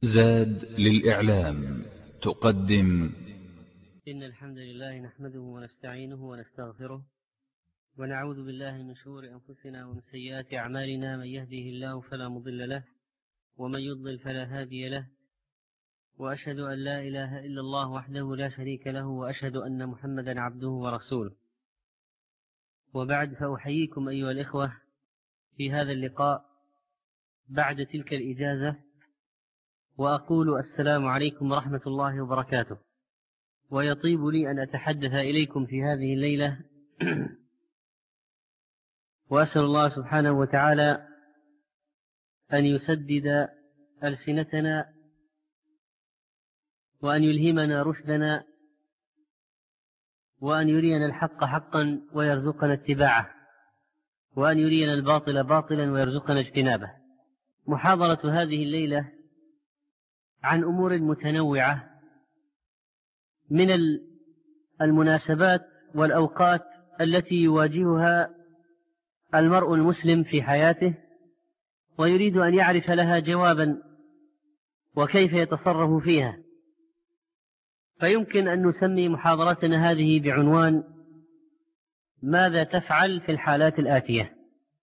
زاد للإعلام تقدم. إن الحمد لله نحمده ونستعينه ونستغفره ونعوذ بالله من شرور أنفسنا ومن سيئات أعمالنا. من يهده الله فلا مضل له ومن يضلل فلا هادي له، وأشهد أن لا إله إلا الله وحده لا شريك له، وأشهد أن محمدا عبده ورسوله. وبعد، فأحييكم أيها الإخوة في هذا اللقاء بعد تلك الإجازة، وأقول السلام عليكم ورحمة الله وبركاته. ويطيب لي أن أتحدث إليكم في هذه الليلة وأسأل الله سبحانه وتعالى أن يسدد ألسنتنا وأن يلهمنا رشدنا وأن يرينا الحق حقا ويرزقنا اتباعه، وأن يرينا الباطل باطلا ويرزقنا اجتنابه. محاضرة هذه الليلة عن أمور متنوعة من المناسبات والأوقات التي يواجهها المرء المسلم في حياته ويريد أن يعرف لها جوابا وكيف يتصرف فيها. فيمكن أن نسمي محاضرتنا هذه بعنوان: ماذا تفعل في الحالات الآتية؟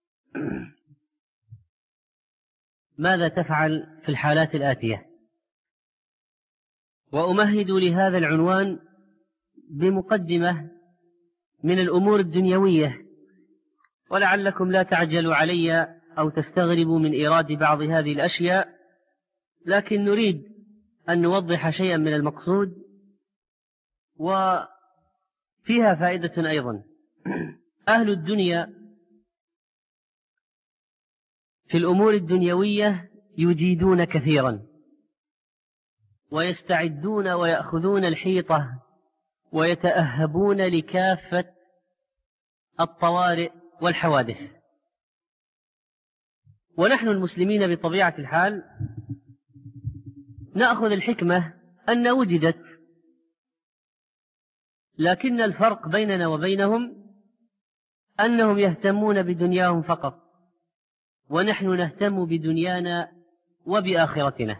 ماذا تفعل في الحالات الآتية؟ وأمهد لهذا العنوان بمقدمة من الأمور الدنيوية، ولعلكم لا تعجلوا علي أو تستغربوا من إيراد بعض هذه الأشياء، لكن نريد أن نوضح شيئا من المقصود وفيها فائدة أيضا. أهل الدنيا في الأمور الدنيوية يجيدون كثيرا ويستعدون ويأخذون الحيطة ويتأهبون لكافة الطوارئ والحوادث. ونحن المسلمين بطبيعة الحال نأخذ الحكمة أن وجدت، لكن الفرق بيننا وبينهم أنهم يهتمون بدنياهم فقط، ونحن نهتم بدنيانا وبآخرتنا.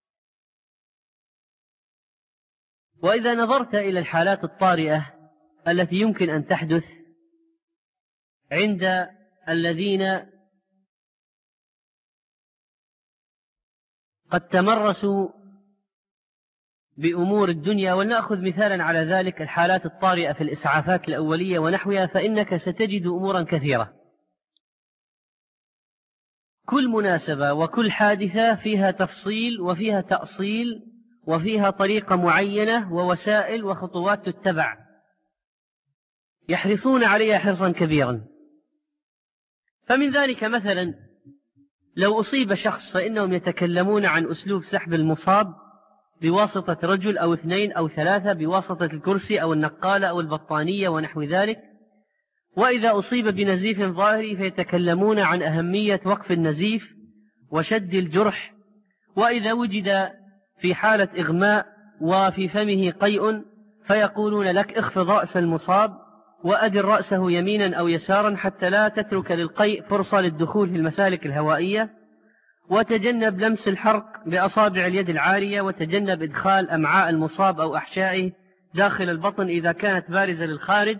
وإذا نظرت إلى الحالات الطارئة التي يمكن أن تحدث عند الذين قد تمرسوا بأمور الدنيا، ولنأخذ مثالا على ذلك الحالات الطارئة في الإسعافات الأولية ونحوها، فإنك ستجد أمورا كثيرة. كل مناسبة وكل حادثة فيها تفصيل وفيها تأصيل وفيها طريقة معينة ووسائل وخطوات تتبع، يحرصون عليها حرصا كبيرا. فمن ذلك مثلا لو أصيب شخص فإنهم يتكلمون عن أسلوب سحب المصاب بواسطة رجل أو اثنين أو ثلاثة، بواسطة الكرسي أو النقالة أو البطانية ونحو ذلك. وإذا أصيب بنزيف ظاهري فيتكلمون عن أهمية وقف النزيف وشد الجرح. وإذا وجد في حالة إغماء وفي فمه قيء فيقولون لك: اخفض رأس المصاب وأدر رأسه يمينا أو يسارا حتى لا تترك للقيء فرصة للدخول في المسالك الهوائية، وتجنب لمس الحرق بأصابع اليد العارية، وتجنب إدخال أمعاء المصاب أو أحشائه داخل البطن إذا كانت بارزة للخارج.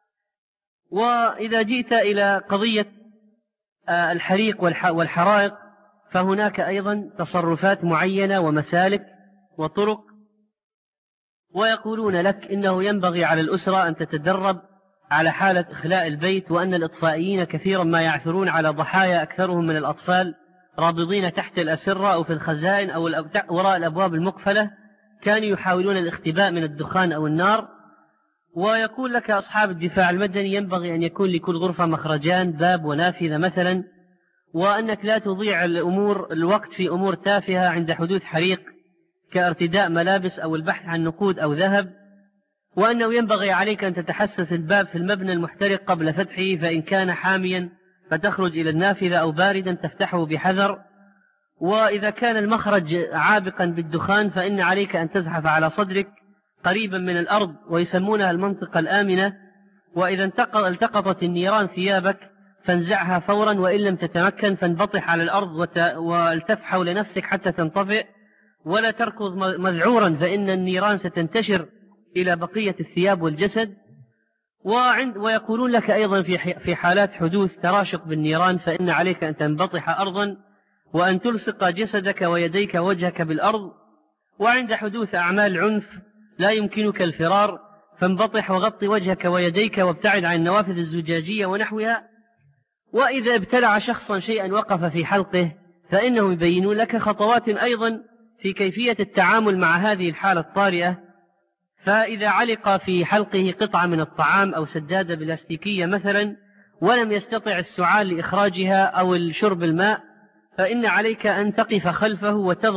وإذا جئت إلى قضية الحريق والحرائق فهناك أيضا تصرفات معينة ومسالك وطرق. ويقولون لك إنه ينبغي على الأسرة أن تتدرب على حالة إخلاء البيت، وأن الإطفائيين كثيرا ما يعثرون على ضحايا أكثرهم من الأطفال رابضين تحت الأسرة أو في الخزائن أو وراء الأبواب المقفلة، كانوا يحاولون الاختباء من الدخان أو النار. ويقول لك أصحاب الدفاع المدني ينبغي أن يكون لكل غرفة مخرجان، باب ونافذة مثلا، وأنك لا تضيع الوقت في أمور تافهة عند حدوث حريق كارتداء ملابس أو البحث عن نقود أو ذهب، وأنه ينبغي عليك أن تتحسس الباب في المبنى المحترق قبل فتحه، فإن كان حاميا فتخرج إلى النافذة أو باردا تفتحه بحذر، وإذا كان المخرج عابقا بالدخان فإن عليك أن تزحف على صدرك قريبا من الأرض، ويسمونها المنطقة الآمنة. وإذا التقطت النيران ثيابك فانزعها فورا، وإن لم تتمكن فانبطح على الأرض والتف حول نفسك حتى تنطفئ. ولا تركض مذعورا، فإن النيران ستنتشر إلى بقية الثياب والجسد. ويقولون لك أيضا في حالات حدوث تراشق بالنيران فإن عليك أن تنبطح أرضا وأن تلصق جسدك ويديك وجهك بالأرض. وعند حدوث أعمال عنف لا يمكنك الفرار، فانبطح وغطي وجهك ويديك وابتعد عن النوافذ الزجاجية ونحوها. وإذا ابتلع شخصا شيئا وقف في حلقه فإنهم يبينون لك خطوات أيضا في كيفية التعامل مع هذه الحالة الطارئة. فإذا علق في حلقه قطعة من الطعام أو سدادة بلاستيكية مثلا ولم يستطع السعال لإخراجها أو الشرب الماء، فإن عليك أن تقف خلفه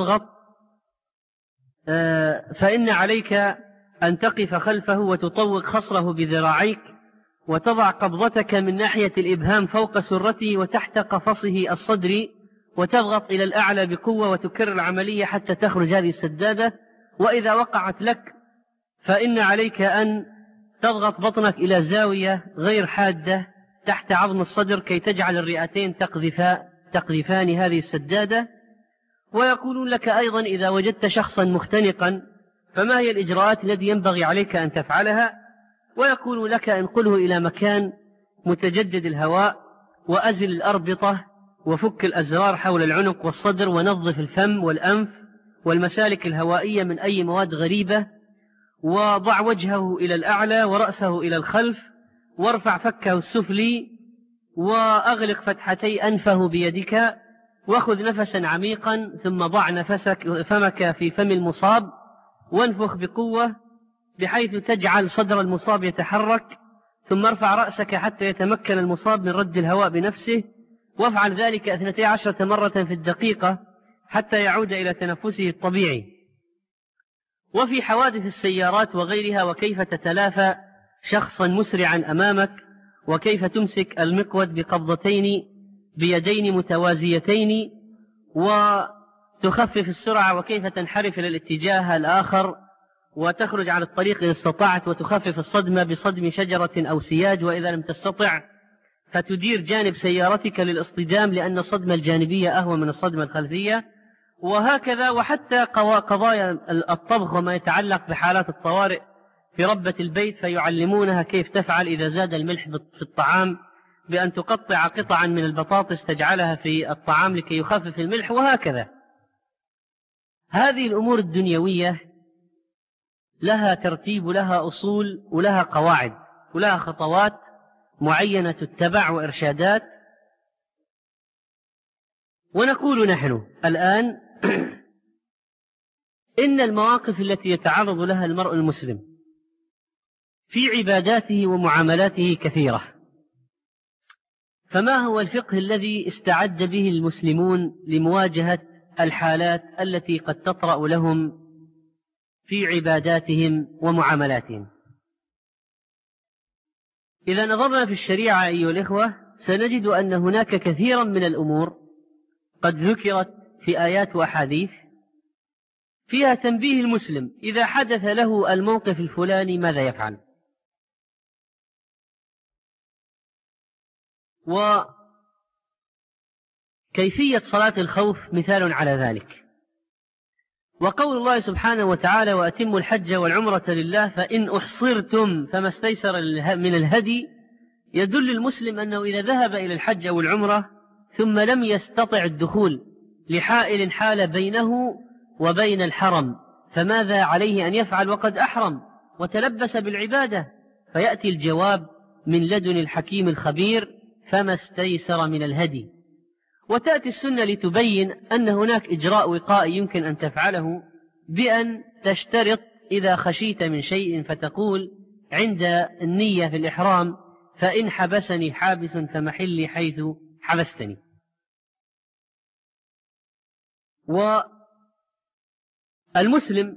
وتطوق خصره بذراعيك، وتضع قبضتك من ناحية الإبهام فوق سرته وتحت قفصه الصدري، وتضغط إلى الأعلى بقوة وتكرر العملية حتى تخرج هذه السدادة. وإذا وقعت لك فإن عليك أن تضغط بطنك إلى زاوية غير حادة تحت عظم الصدر كي تجعل الرئتين تقذفان هذه السدادة. ويقولون لك أيضا إذا وجدت شخصا مختنقا فما هي الإجراءات التي ينبغي عليك أن تفعلها، ويقول لك انقله إلى مكان متجدد الهواء، وأزل الأربطة وفك الأزرار حول العنق والصدر، ونظف الفم والأنف والمسالك الهوائية من أي مواد غريبة، وضع وجهه إلى الأعلى ورأسه إلى الخلف، وارفع فكه السفلي، وأغلق فتحتي أنفه بيدك، واخذ نفسا عميقا، ثم ضع فمك في فم المصاب وانفخ بقوة بحيث تجعل صدر المصاب يتحرك، ثم ارفع رأسك حتى يتمكن المصاب من رد الهواء بنفسه، وافعل ذلك 12 مرة في الدقيقة حتى يعود إلى تنفسه الطبيعي. وفي حوادث السيارات وغيرها وكيف تتلافى شخصا مسرعا أمامك، وكيف تمسك المقود بقبضتين بيدين متوازيتين وتخفف السرعة، وكيف تنحرف إلى الاتجاه الآخر وتخرج على الطريق إن استطعت، وتخفف الصدمة بصدم شجرة أو سياج، وإذا لم تستطع فتدير جانب سيارتك للاصطدام لأن الصدمة الجانبية أهون من الصدمة الخلفية، وهكذا. وحتى قضايا الطبخ وما يتعلق بحالات الطوارئ في ربة البيت فيعلمونها كيف تفعل إذا زاد الملح في الطعام، بأن تقطع قطعا من البطاطس تجعلها في الطعام لكي يخفف الملح، وهكذا. هذه الأمور الدنيوية لها ترتيب ولها أصول ولها قواعد ولها خطوات معينة تتبع وإرشادات. ونقول نحن الآن إن المواقف التي يتعرض لها المرء المسلم في عباداته ومعاملاته كثيرة، فما هو الفقه الذي استعد به المسلمون لمواجهة الحالات التي قد تطرأ لهم في عباداتهم ومعاملاتهم؟ إذا نظرنا في الشريعة أيها الإخوة سنجد أن هناك كثيرا من الأمور قد ذكرت في آيات وأحاديث فيها تنبيه المسلم إذا حدث له الموقف الفلاني ماذا يفعل. وكيفية صلاة الخوف مثال على ذلك. وقول الله سبحانه وتعالى وأتموا الحج والعمرة لله فإن أحصرتم فما استيسر من الهدي، يدل المسلم أنه إذا ذهب إلى الحج أو العمرة ثم لم يستطع الدخول لحائل حال بينه وبين الحرم فماذا عليه أن يفعل وقد أحرم وتلبس بالعبادة؟ فيأتي الجواب من لدن الحكيم الخبير فما استيسر من الهدي. وتأتي السنة لتبين أن هناك إجراء وقائي يمكن أن تفعله بأن تشترط إذا خشيت من شيء فتقول عند النية في الإحرام فإن حبسني حابس فمحلي حيث حبستني. والمسلم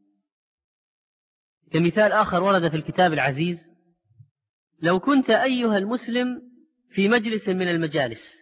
كمثال آخر ورد في الكتاب العزيز: لو كنت أيها المسلم في مجلس من المجالس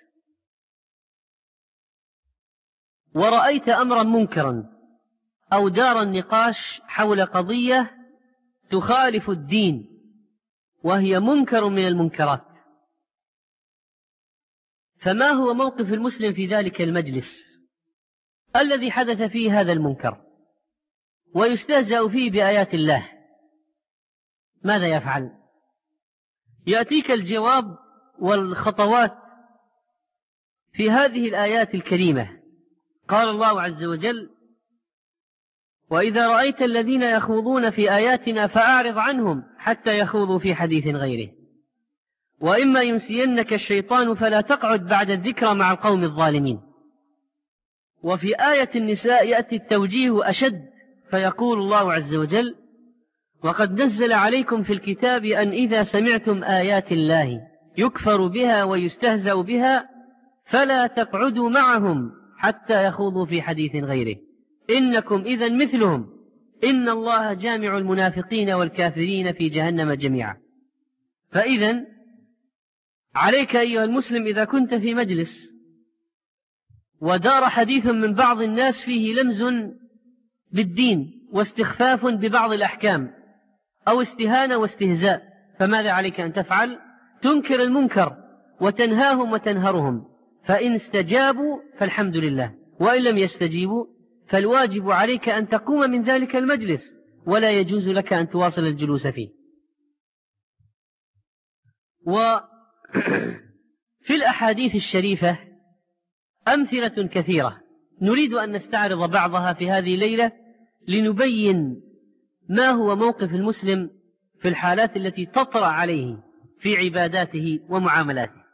ورأيت أمرا منكرا أو دار النقاش حول قضية تخالف الدين وهي منكر من المنكرات، فما هو موقف المسلم في ذلك المجلس؟ الذي حدث فيه هذا المنكر ويستهزأ فيه بآيات الله، ماذا يفعل؟ يأتيك الجواب والخطوات في هذه الآيات الكريمة. قال الله عز وجل: وإذا رأيت الذين يخوضون في آياتنا فأعرض عنهم حتى يخوضوا في حديث غيره، وإما ينسينك الشيطان فلا تقعد بعد الذكرى مع القوم الظالمين. وفي آية النساء يأتي التوجيه أشد، فيقول الله عز وجل: وقد نزل عليكم في الكتاب أن إذا سمعتم آيات الله يكفر بها ويستهزأ بها فلا تقعدوا معهم حتى يخوضوا في حديث غيره إنكم إذا مثلهم إن الله جامع المنافقين والكافرين في جهنم جميعا. فإذا عليك أيها المسلم إذا كنت في مجلس ودار حديث من بعض الناس فيه لمز بالدين واستخفاف ببعض الأحكام أو استهانة واستهزاء، فماذا عليك أن تفعل؟ تنكر المنكر وتنهاهم وتنهرهم، فإن استجابوا فالحمد لله، وإن لم يستجيبوا فالواجب عليك أن تقوم من ذلك المجلس، ولا يجوز لك أن تواصل الجلوس فيه. وفي الأحاديث الشريفة أمثلة كثيرة نريد أن نستعرض بعضها في هذه الليلة لنبين ما هو موقف المسلم في الحالات التي تطرأ عليه في عباداته ومعاملاته.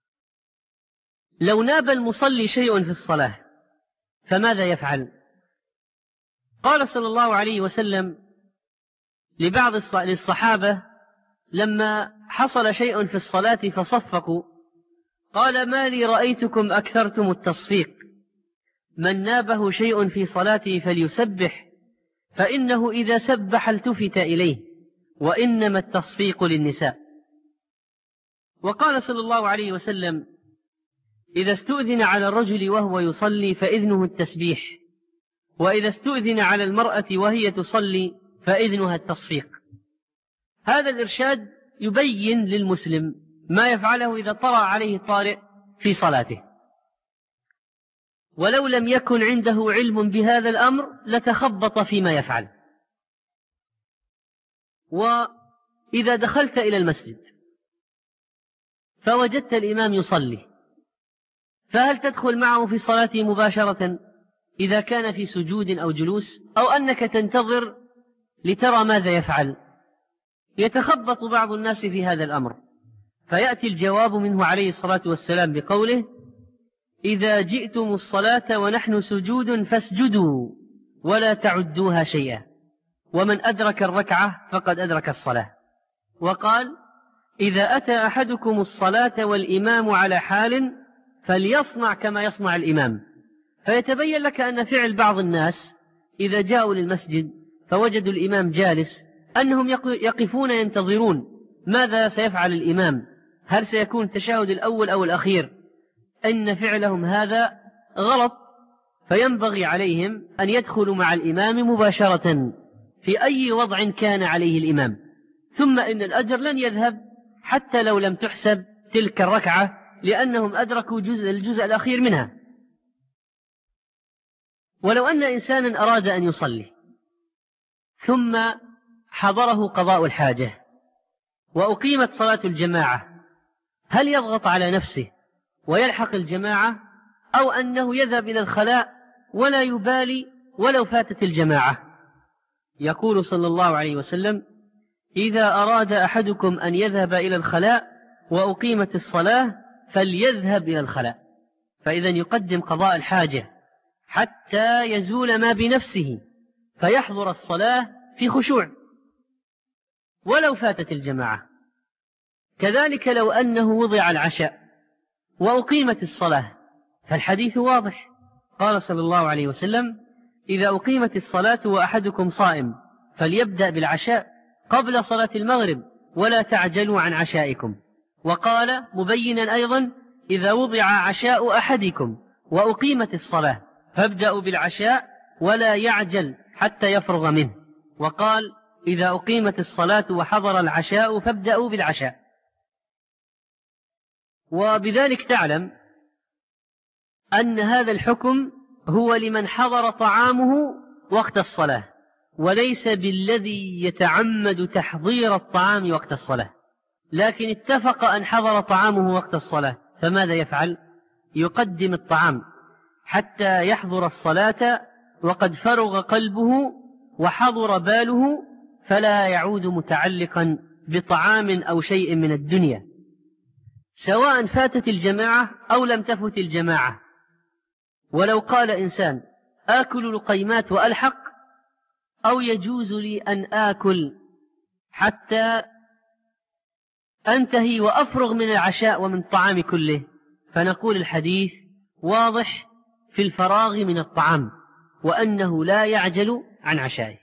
لو ناب المصلي شيء في الصلاة فماذا يفعل؟ قال صلى الله عليه وسلم لبعض الصحابة لما حصل شيء في الصلاة فصفقوا، قال: ما لي رأيتكم أكثرتم التصفيق، من نابه شيء في صلاته فليسبح، فإنه إذا سبح التفت إليه، وإنما التصفيق للنساء. وقال صلى الله عليه وسلم: إذا استؤذن على الرجل وهو يصلي فإذنه التسبيح، وإذا استؤذن على المرأة وهي تصلي فإذنها التصفيق. هذا الإرشاد يبين للمسلم ما يفعله إذا طرأ عليه طارئ في صلاته، ولو لم يكن عنده علم بهذا الأمر لتخبط فيما يفعل. وإذا دخلت إلى المسجد فوجدت الإمام يصلي، فهل تدخل معه في صلاته مباشرة إذا كان في سجود أو جلوس، أو أنك تنتظر لترى ماذا يفعل؟ يتخبط بعض الناس في هذا الأمر، فيأتي الجواب منه عليه الصلاة والسلام بقوله: إذا جئتم الصلاة ونحن سجود فاسجدوا ولا تعدوها شيئا، ومن أدرك الركعة فقد أدرك الصلاة. وقال: إذا أتى أحدكم الصلاة والإمام على حال فليصنع كما يصنع الإمام. فيتبين لك أن فعل بعض الناس إذا جاءوا للمسجد فوجدوا الإمام جالس أنهم يقفون ينتظرون ماذا سيفعل الإمام، هل سيكون التشهد الأول أو الأخير. إن فعلهم هذا غلط، فينبغي عليهم أن يدخلوا مع الإمام مباشرة في أي وضع كان عليه الإمام، ثم إن الأجر لن يذهب حتى لو لم تحسب تلك الركعة، لأنهم أدركوا الجزء الأخير منها. ولو أن إنسانا أراد أن يصلي ثم حضره قضاء الحاجة وأقيمت صلاة الجماعة، هل يضغط على نفسه ويلحق الجماعة، أو أنه يذهب إلى الخلاء ولا يبالي ولو فاتت الجماعة؟ يقول صلى الله عليه وسلم: إذا أراد أحدكم أن يذهب إلى الخلاء وأقيمت الصلاة فليذهب إلى الخلاء. فإذا يقدم قضاء الحاجة حتى يزول ما بنفسه فيحضر الصلاة في خشوع ولو فاتت الجماعة. كذلك لو أنه وضع العشاء وأقيمت الصلاة فالحديث واضح، قال صلى الله عليه وسلم: إذا أقيمت الصلاة وأحدكم صائم فليبدأ بالعشاء قبل صلاة المغرب ولا تعجلوا عن عشائكم. وقال مبينا أيضا: إذا وضع عشاء أحدكم وأقيمت الصلاة فابدأوا بالعشاء ولا يعجل حتى يفرغ منه. وقال: إذا أقيمت الصلاة وحضر العشاء فابدأوا بالعشاء. وبذلك تعلم أن هذا الحكم هو لمن حضر طعامه وقت الصلاة، وليس بالذي يتعمد تحضير الطعام وقت الصلاة، لكن اتفق أن حضر طعامه وقت الصلاة، فماذا يفعل؟ يقدم الطعام حتى يحضر الصلاة وقد فرغ قلبه وحضر باله، فلا يعود متعلقا بطعام أو شيء من الدنيا، سواء فاتت الجماعة أو لم تفت الجماعة. ولو قال إنسان آكل لقيمات وألحق، أو يجوز لي أن آكل حتى أنتهي وأفرغ من العشاء ومن الطعام كله، فنقول الحديث واضح في الفراغ من الطعام، وأنه لا يعجل عن عشائه.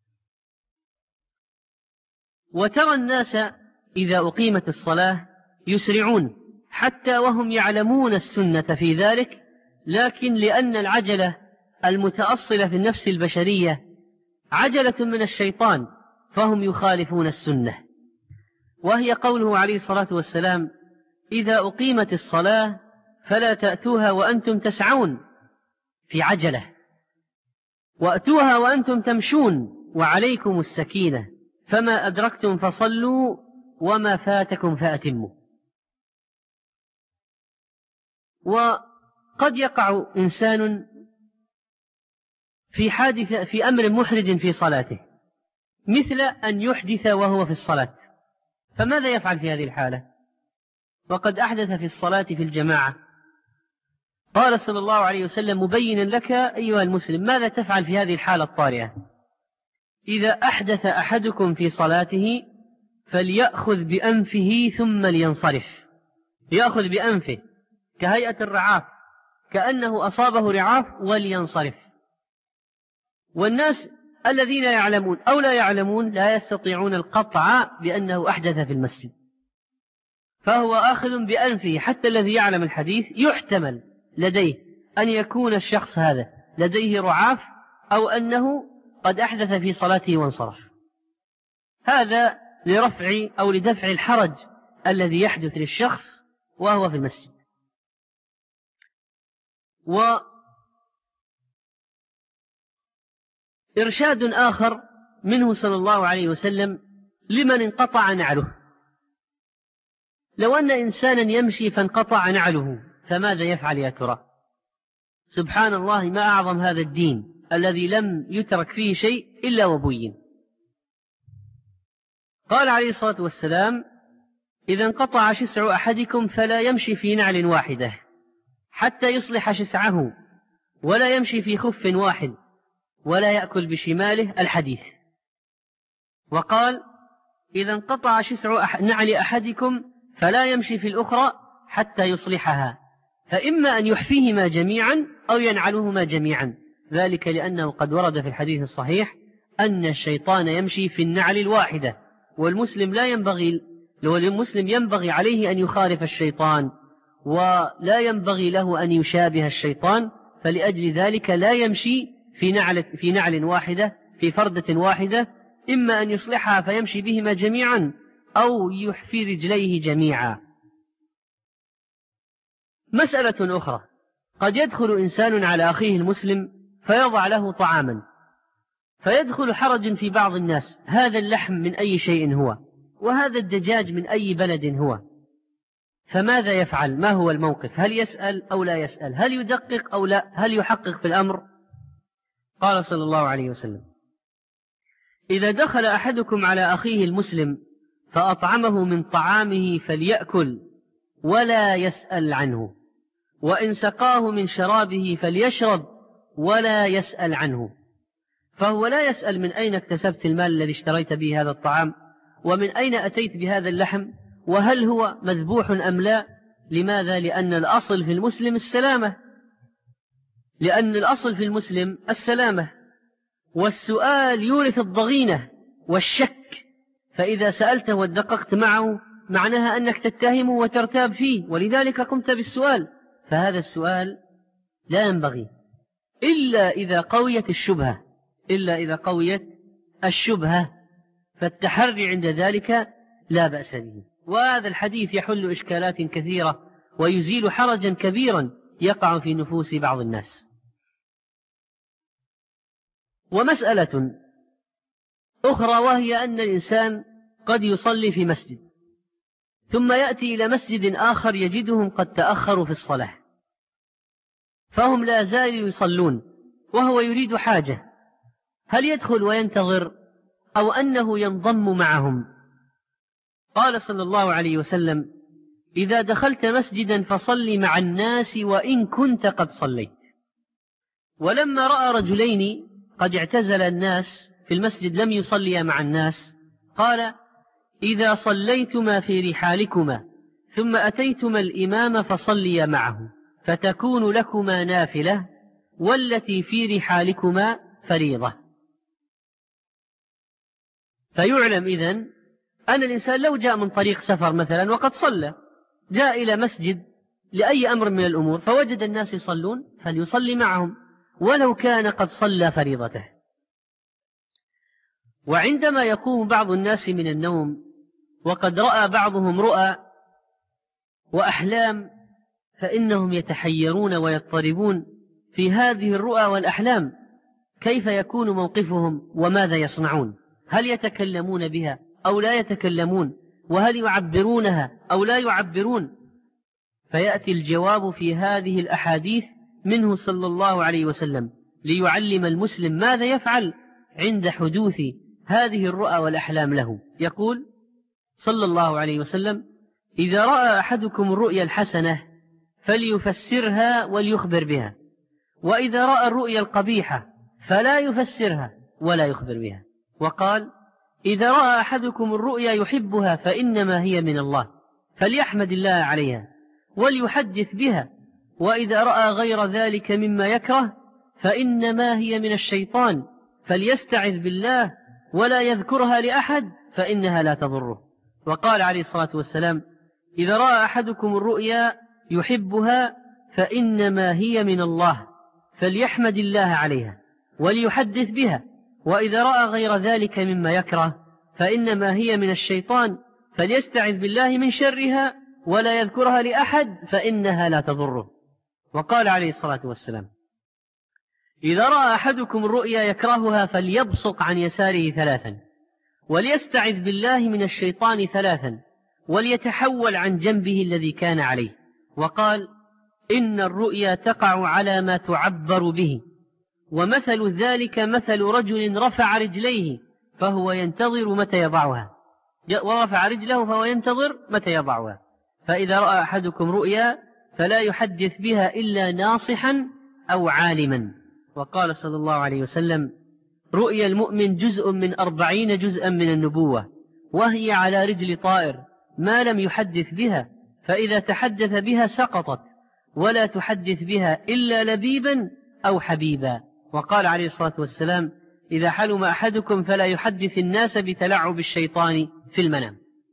وترى الناس إذا أقيمت الصلاة يسرعون حتى وهم يعلمون السنة في ذلك، لكن لأن العجلة المتأصلة في النفس البشرية عجلة من الشيطان، فهم يخالفون السنة، وهي قوله عليه الصلاة والسلام: إذا أقيمت الصلاة فلا تأتوها وأنتم تسعون في عجلة، وأتوها وأنتم تمشون وعليكم السكينة، فما أدركتم فصلوا وما فاتكم فأتموا. وقد يقع إنسان في حادثة في أمر محرج في صلاته، مثل أن يحدث وهو في الصلاة، فماذا يفعل في هذه الحالة؟ وقد أحدث في الصلاة في الجماعة. قال صلى الله عليه وسلم مبينا لك أيها المسلم ماذا تفعل في هذه الحالة الطارئة: إذا أحدث أحدكم في صلاته فليأخذ بأنفه ثم لينصرف. يأخذ بأنفه كهيئة الرعاف، كأنه أصابه رعاف، ولينصرف. والناس الذين يعلمون أو لا يعلمون لا يستطيعون القطع بأنه أحدث في المسجد، فهو آخذ بأنفه. حتى الذي يعلم الحديث يحتمل لديه أن يكون الشخص هذا لديه رعاف، أو أنه قد أحدث في صلاته وانصرف، هذا لرفع أو لدفع الحرج الذي يحدث للشخص وهو في المسجد. وإرشاد آخر منه صلى الله عليه وسلم لمن انقطع نعله: لو أن إنسانا يمشي فانقطع نعله فماذا يفعل يا ترى؟ سبحان الله، ما أعظم هذا الدين الذي لم يترك فيه شيء إلا وبين. قال عليه الصلاة والسلام: إذا انقطع شسع أحدكم فلا يمشي في نعل واحدة حتى يصلح شسعه، ولا يمشي في خف واحد، ولا يأكل بشماله الحديث. وقال: إذا انقطع شسع نعل أحدكم فلا يمشي في الأخرى حتى يصلحها، فإما أن يحفيهما جميعا أو ينعلهما جميعا، ذلك لأنه قد ورد في الحديث الصحيح أن الشيطان يمشي في النعل الواحدة، والمسلم ينبغي عليه أن يخالف الشيطان، ولا ينبغي له أن يشابه الشيطان، فلأجل ذلك لا يمشي في نعل واحدة، في فردة واحدة، إما أن يصلحها فيمشي بهما جميعا أو يحفي رجليه جميعا. مسألة أخرى: قد يدخل إنسان على أخيه المسلم فيضع له طعاما، فيدخل حرج في بعض الناس: هذا اللحم من أي شيء هو؟ وهذا الدجاج من أي بلد هو؟ فماذا يفعل؟ ما هو الموقف؟ هل يسأل أو لا يسأل؟ هل يدقق أو لا؟ هل يحقق في الأمر؟ قال صلى الله عليه وسلم: إذا دخل أحدكم على أخيه المسلم فأطعمه من طعامه فليأكل ولا يسأل عنه، وإن سقاه من شرابه فليشرب ولا يسأل عنه. فهو لا يسأل من أين اكتسبت المال الذي اشتريت به هذا الطعام، ومن أين أتيت بهذا اللحم، وهل هو مذبوح أم لا. لماذا؟ لأن الأصل في المسلم السلامة، والسؤال يورث الضغينة والشك، فإذا سألته ودققت معه معناها أنك تتهمه وترتاب فيه، ولذلك قمت بالسؤال. فهذا السؤال لا ينبغي إلا إذا قويت الشبهة، فالتحري عند ذلك لا بأس به. وهذا الحديث يحل إشكالات كثيرة ويزيل حرجا كبيرا يقع في نفوس بعض الناس. ومسألة أخرى، وهي أن الإنسان قد يصلي في مسجد ثم يأتي إلى مسجد آخر يجدهم قد تأخروا في الصلاة، فهم لا زالوا يصلون وهو يريد حاجة، هل يدخل وينتظر أو أنه ينضم معهم؟ قال صلى الله عليه وسلم: إذا دخلت مسجدا فصل مع الناس وإن كنت قد صليت. ولما رأى رجلين قد اعتزل الناس في المسجد لم يصليا مع الناس قال: إذا صليتما في رحالكما ثم أتيتما الإمام فصليا معه فتكون لكما نافلة والتي في رحالكما فريضة. فيعلم إذن أن الإنسان لو جاء من طريق سفر مثلا وقد صلى، جاء إلى مسجد لأي أمر من الأمور فوجد الناس يصلون فليصلي معهم ولو كان قد صلى فريضته. وعندما يقوم بعض الناس من النوم وقد رأى بعضهم رؤى وأحلام فإنهم يتحيرون ويضطربون في هذه الرؤى والأحلام، كيف يكون موقفهم وماذا يصنعون؟ هل يتكلمون بها أو لا يتكلمون؟ وهل يعبرونها أو لا يعبرون؟ فيأتي الجواب في هذه الأحاديث منه صلى الله عليه وسلم ليعلم المسلم ماذا يفعل عند حدوث هذه الرؤى والأحلام له. يقول صلى الله عليه وسلم: إذا رأى أحدكم الرؤيا الحسنة فليفسرها وليخبر بها، وإذا رأى الرؤيا القبيحة فلا يفسرها ولا يخبر بها. وقال: إذا رأى أحدكم الرؤيا يحبها فإنما هي من الله فليحمد الله عليها وليحدث بها، وإذا رأى غير ذلك مما يكره فإنما هي من الشيطان فليستعذ بالله ولا يذكرها لأحد فإنها لا تضره. وقال عليه الصلاة والسلام: إذا رأى أحدكم الرؤيا يحبها فإنما هي من الله فليحمد الله عليها وليحدث بها، وإذا رأى غير ذلك مما يكره فإنما هي من الشيطان فليستعذ بالله من شرها ولا يذكرها لأحد فإنها لا تضره. وقال عليه الصلاة والسلام: إذا رأى أحدكم الرؤيا يكرهها فليبصق عن يساره 3 وليستعذ بالله من الشيطان 3 وليتحول عن جنبه الذي كان عليه. وقال: إن الرؤيا تقع على ما تعبر به، ومثل ذلك مثل رجل رفع رجليه فهو ينتظر متى يضعها، ورفع رجله فهو ينتظر متى يضعها. فإذا رأى أحدكم رؤيا فلا يحدث بها إلا ناصحا أو عالما. وقال صلى الله عليه وسلم: رؤيا المؤمن جزء من 40 جزءا من النبوة، وهي على رجل طائر ما لم يحدث بها، فإذا تحدث بها سقطت، ولا تحدث بها إلا لبيبا أو حبيبا. وقال عليه الصلاة والسلام: إذا حلم أحدكم فلا يحدث الناس بتلعب الشيطان في المنام.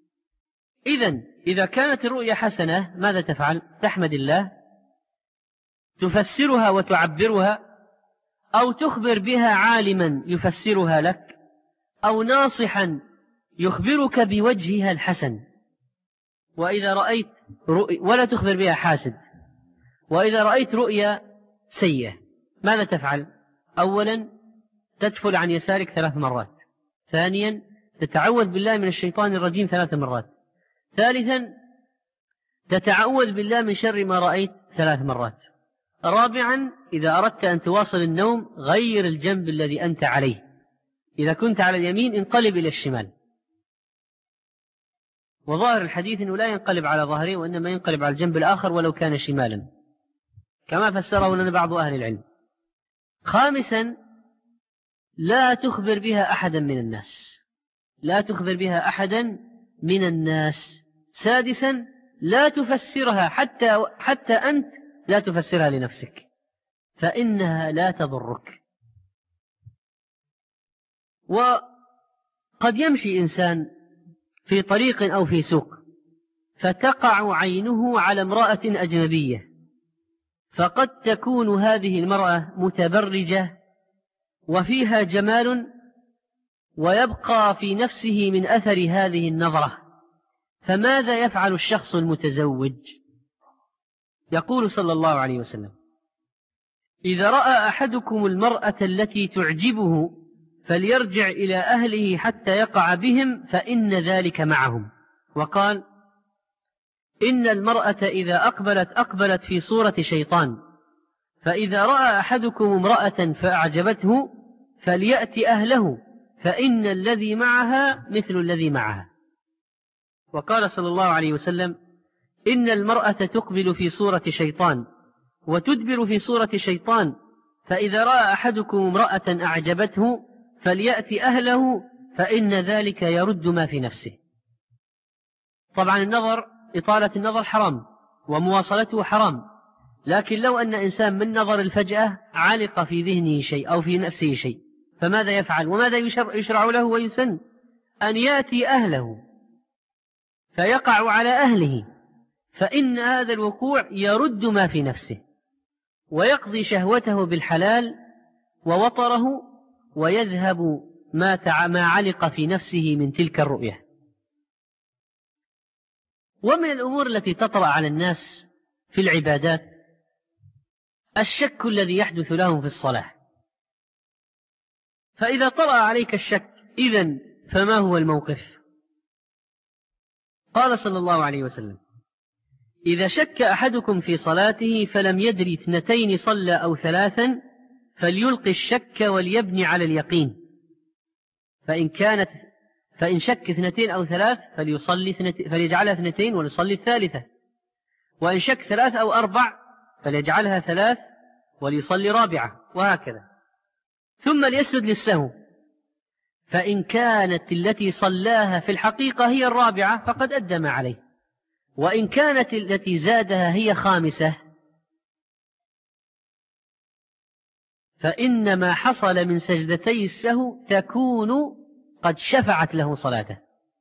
إذا كانت الرؤيا حسنة ماذا تفعل؟ تحمد الله، تفسرها وتعبرها، أو تخبر بها عالما يفسرها لك، أو ناصحا يخبرك بوجهها الحسن. وإذا رأيت رؤيا ولا تخبر بها حاسد. وإذا رأيت رؤيا سيئة ماذا تفعل؟ أولا تدفل عن يسارك 3 مرات، ثانيا تتعوذ بالله من الشيطان الرجيم 3 مرات، ثالثا تتعوذ بالله من شر ما رأيت 3 مرات، رابعا إذا أردت أن تواصل النوم غير الجنب الذي أنت عليه، إذا كنت على اليمين انقلب إلى الشمال. وظاهر الحديث أنه لا ينقلب على ظهره وإنما ينقلب على الجنب الآخر ولو كان شمالا، كما فسره لنا بعض أهل العلم. خامسا لا تخبر بها أحدا من الناس، لا تخبر بها أحدا من الناس. سادسا لا تفسرها حتى أنت لا تفسرها لنفسك فإنها لا تضرك. وقد يمشي إنسان في طريق أو في سوق فتقع عينه على امرأة أجنبية، فقد تكون هذه المرأة متبرجة وفيها جمال ويبقى في نفسه من أثر هذه النظرة، فماذا يفعل الشخص المتزوج؟ يقول صلى الله عليه وسلم: إذا رأى أحدكم المرأة التي تعجبه فليرجع إلى أهله حتى يقع بهم فإن ذلك معهم. وقال إن المرأة إذا أقبلت في صورة شيطان، فإذا رأى أحدكم امرأة فأعجبته فليأتي أهله فإن الذي معها مثل الذي معها. وقال صلى الله عليه وسلم إن المرأة تقبل في صورة شيطان وتدبر في صورة شيطان، فإذا رأى أحدكم امرأة أعجبته فليأتي أهله فإن ذلك يرد ما في نفسه. طبعا إطالة النظر حرام ومواصلته حرام، لكن لو أن إنسان من نظر الفجأة علق في ذهنه شيء أو في نفسه شيء فماذا يفعل؟ وماذا يشرع له ويسن؟ أن يأتي أهله فيقع على أهله، فإن هذا الوقوع يرد ما في نفسه ويقضي شهوته بالحلال ووطره ويذهب ما علق في نفسه من تلك الرؤية. ومن الأمور التي تطرأ على الناس في العبادات الشك الذي يحدث لهم في الصلاة. فإذا طرأ عليك الشك إذن فما هو الموقف؟ قال صلى الله عليه وسلم إذا شك أحدكم في صلاته فلم يدري 2 صلى أو 3 فليلقي الشك وليبني على اليقين، فإن شك 2 أو 3 فليجعلها 2 وليصلي 3، وإن شك 3 أو 4 فليجعلها 3 وليصلي 4، وهكذا. ثم ليسجد للسهو، فإن كانت التي صلاها في الحقيقة هي 4 فقد أدى ما عليه، وإن كانت التي زادها هي 5 فإن ما حصل من سجدتي السهو تكون قد شفعت له صلاته،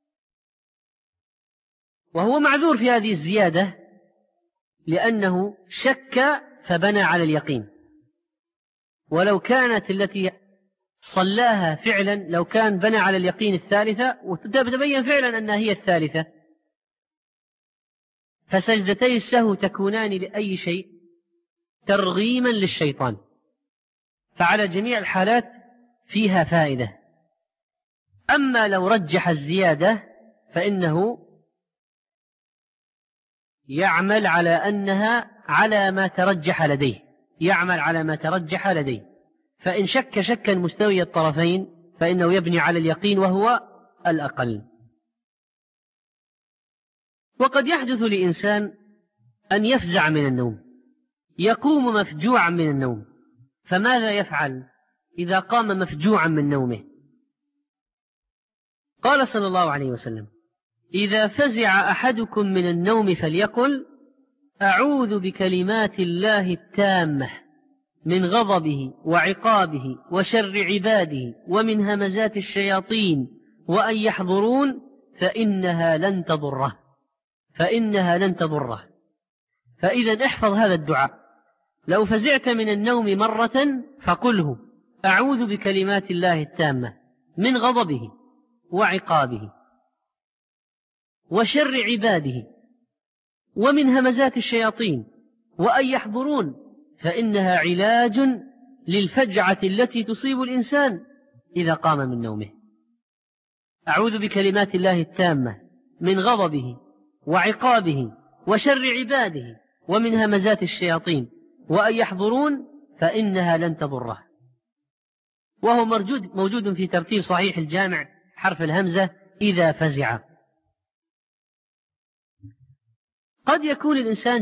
وهو معذور في هذه الزيادة لأنه شك فبنى على اليقين. ولو كانت التي صلاها فعلا لو كان بنى على اليقين 3 وتبين فعلا أنها هي 3 فسجدتي السهو تكونان لأي شيء؟ ترغيما للشيطان. فعلى جميع الحالات فيها فائدة. أما لو رجح الزيادة فإنه يعمل على أنها على ما ترجح لديه، فإن شك شكا مستوي الطرفين فإنه يبني على اليقين وهو الأقل. وقد يحدث لإنسان أن يفزع من النوم، يقوم مفجوعا من النوم، فماذا يفعل إذا قام مفجوعا من نومه؟ قال صلى الله عليه وسلم إذا فزع أحدكم من النوم فليقل أعوذ بكلمات الله التامة من غضبه وعقابه وشر عباده ومن همزات الشياطين وأن يحضرون فإنها لن تضره. فإذا احفظ هذا الدعاء، لو فزعت من النوم مرة فقله أعوذ بكلمات الله التامة من غضبه وعقابه وشر عباده ومن همزات الشياطين وأن يحضرون، فإنها علاج للفجعة التي تصيب الإنسان إذا قام من نومه. أعوذ بكلمات الله التامة من غضبه وعقابه وشر عباده ومن همزات الشياطين وأن يحضرون فإنها لن تضره. وهو موجود في ترتيب صحيح الجامع حرف الهمزة إذا فزع. قد يكون الإنسان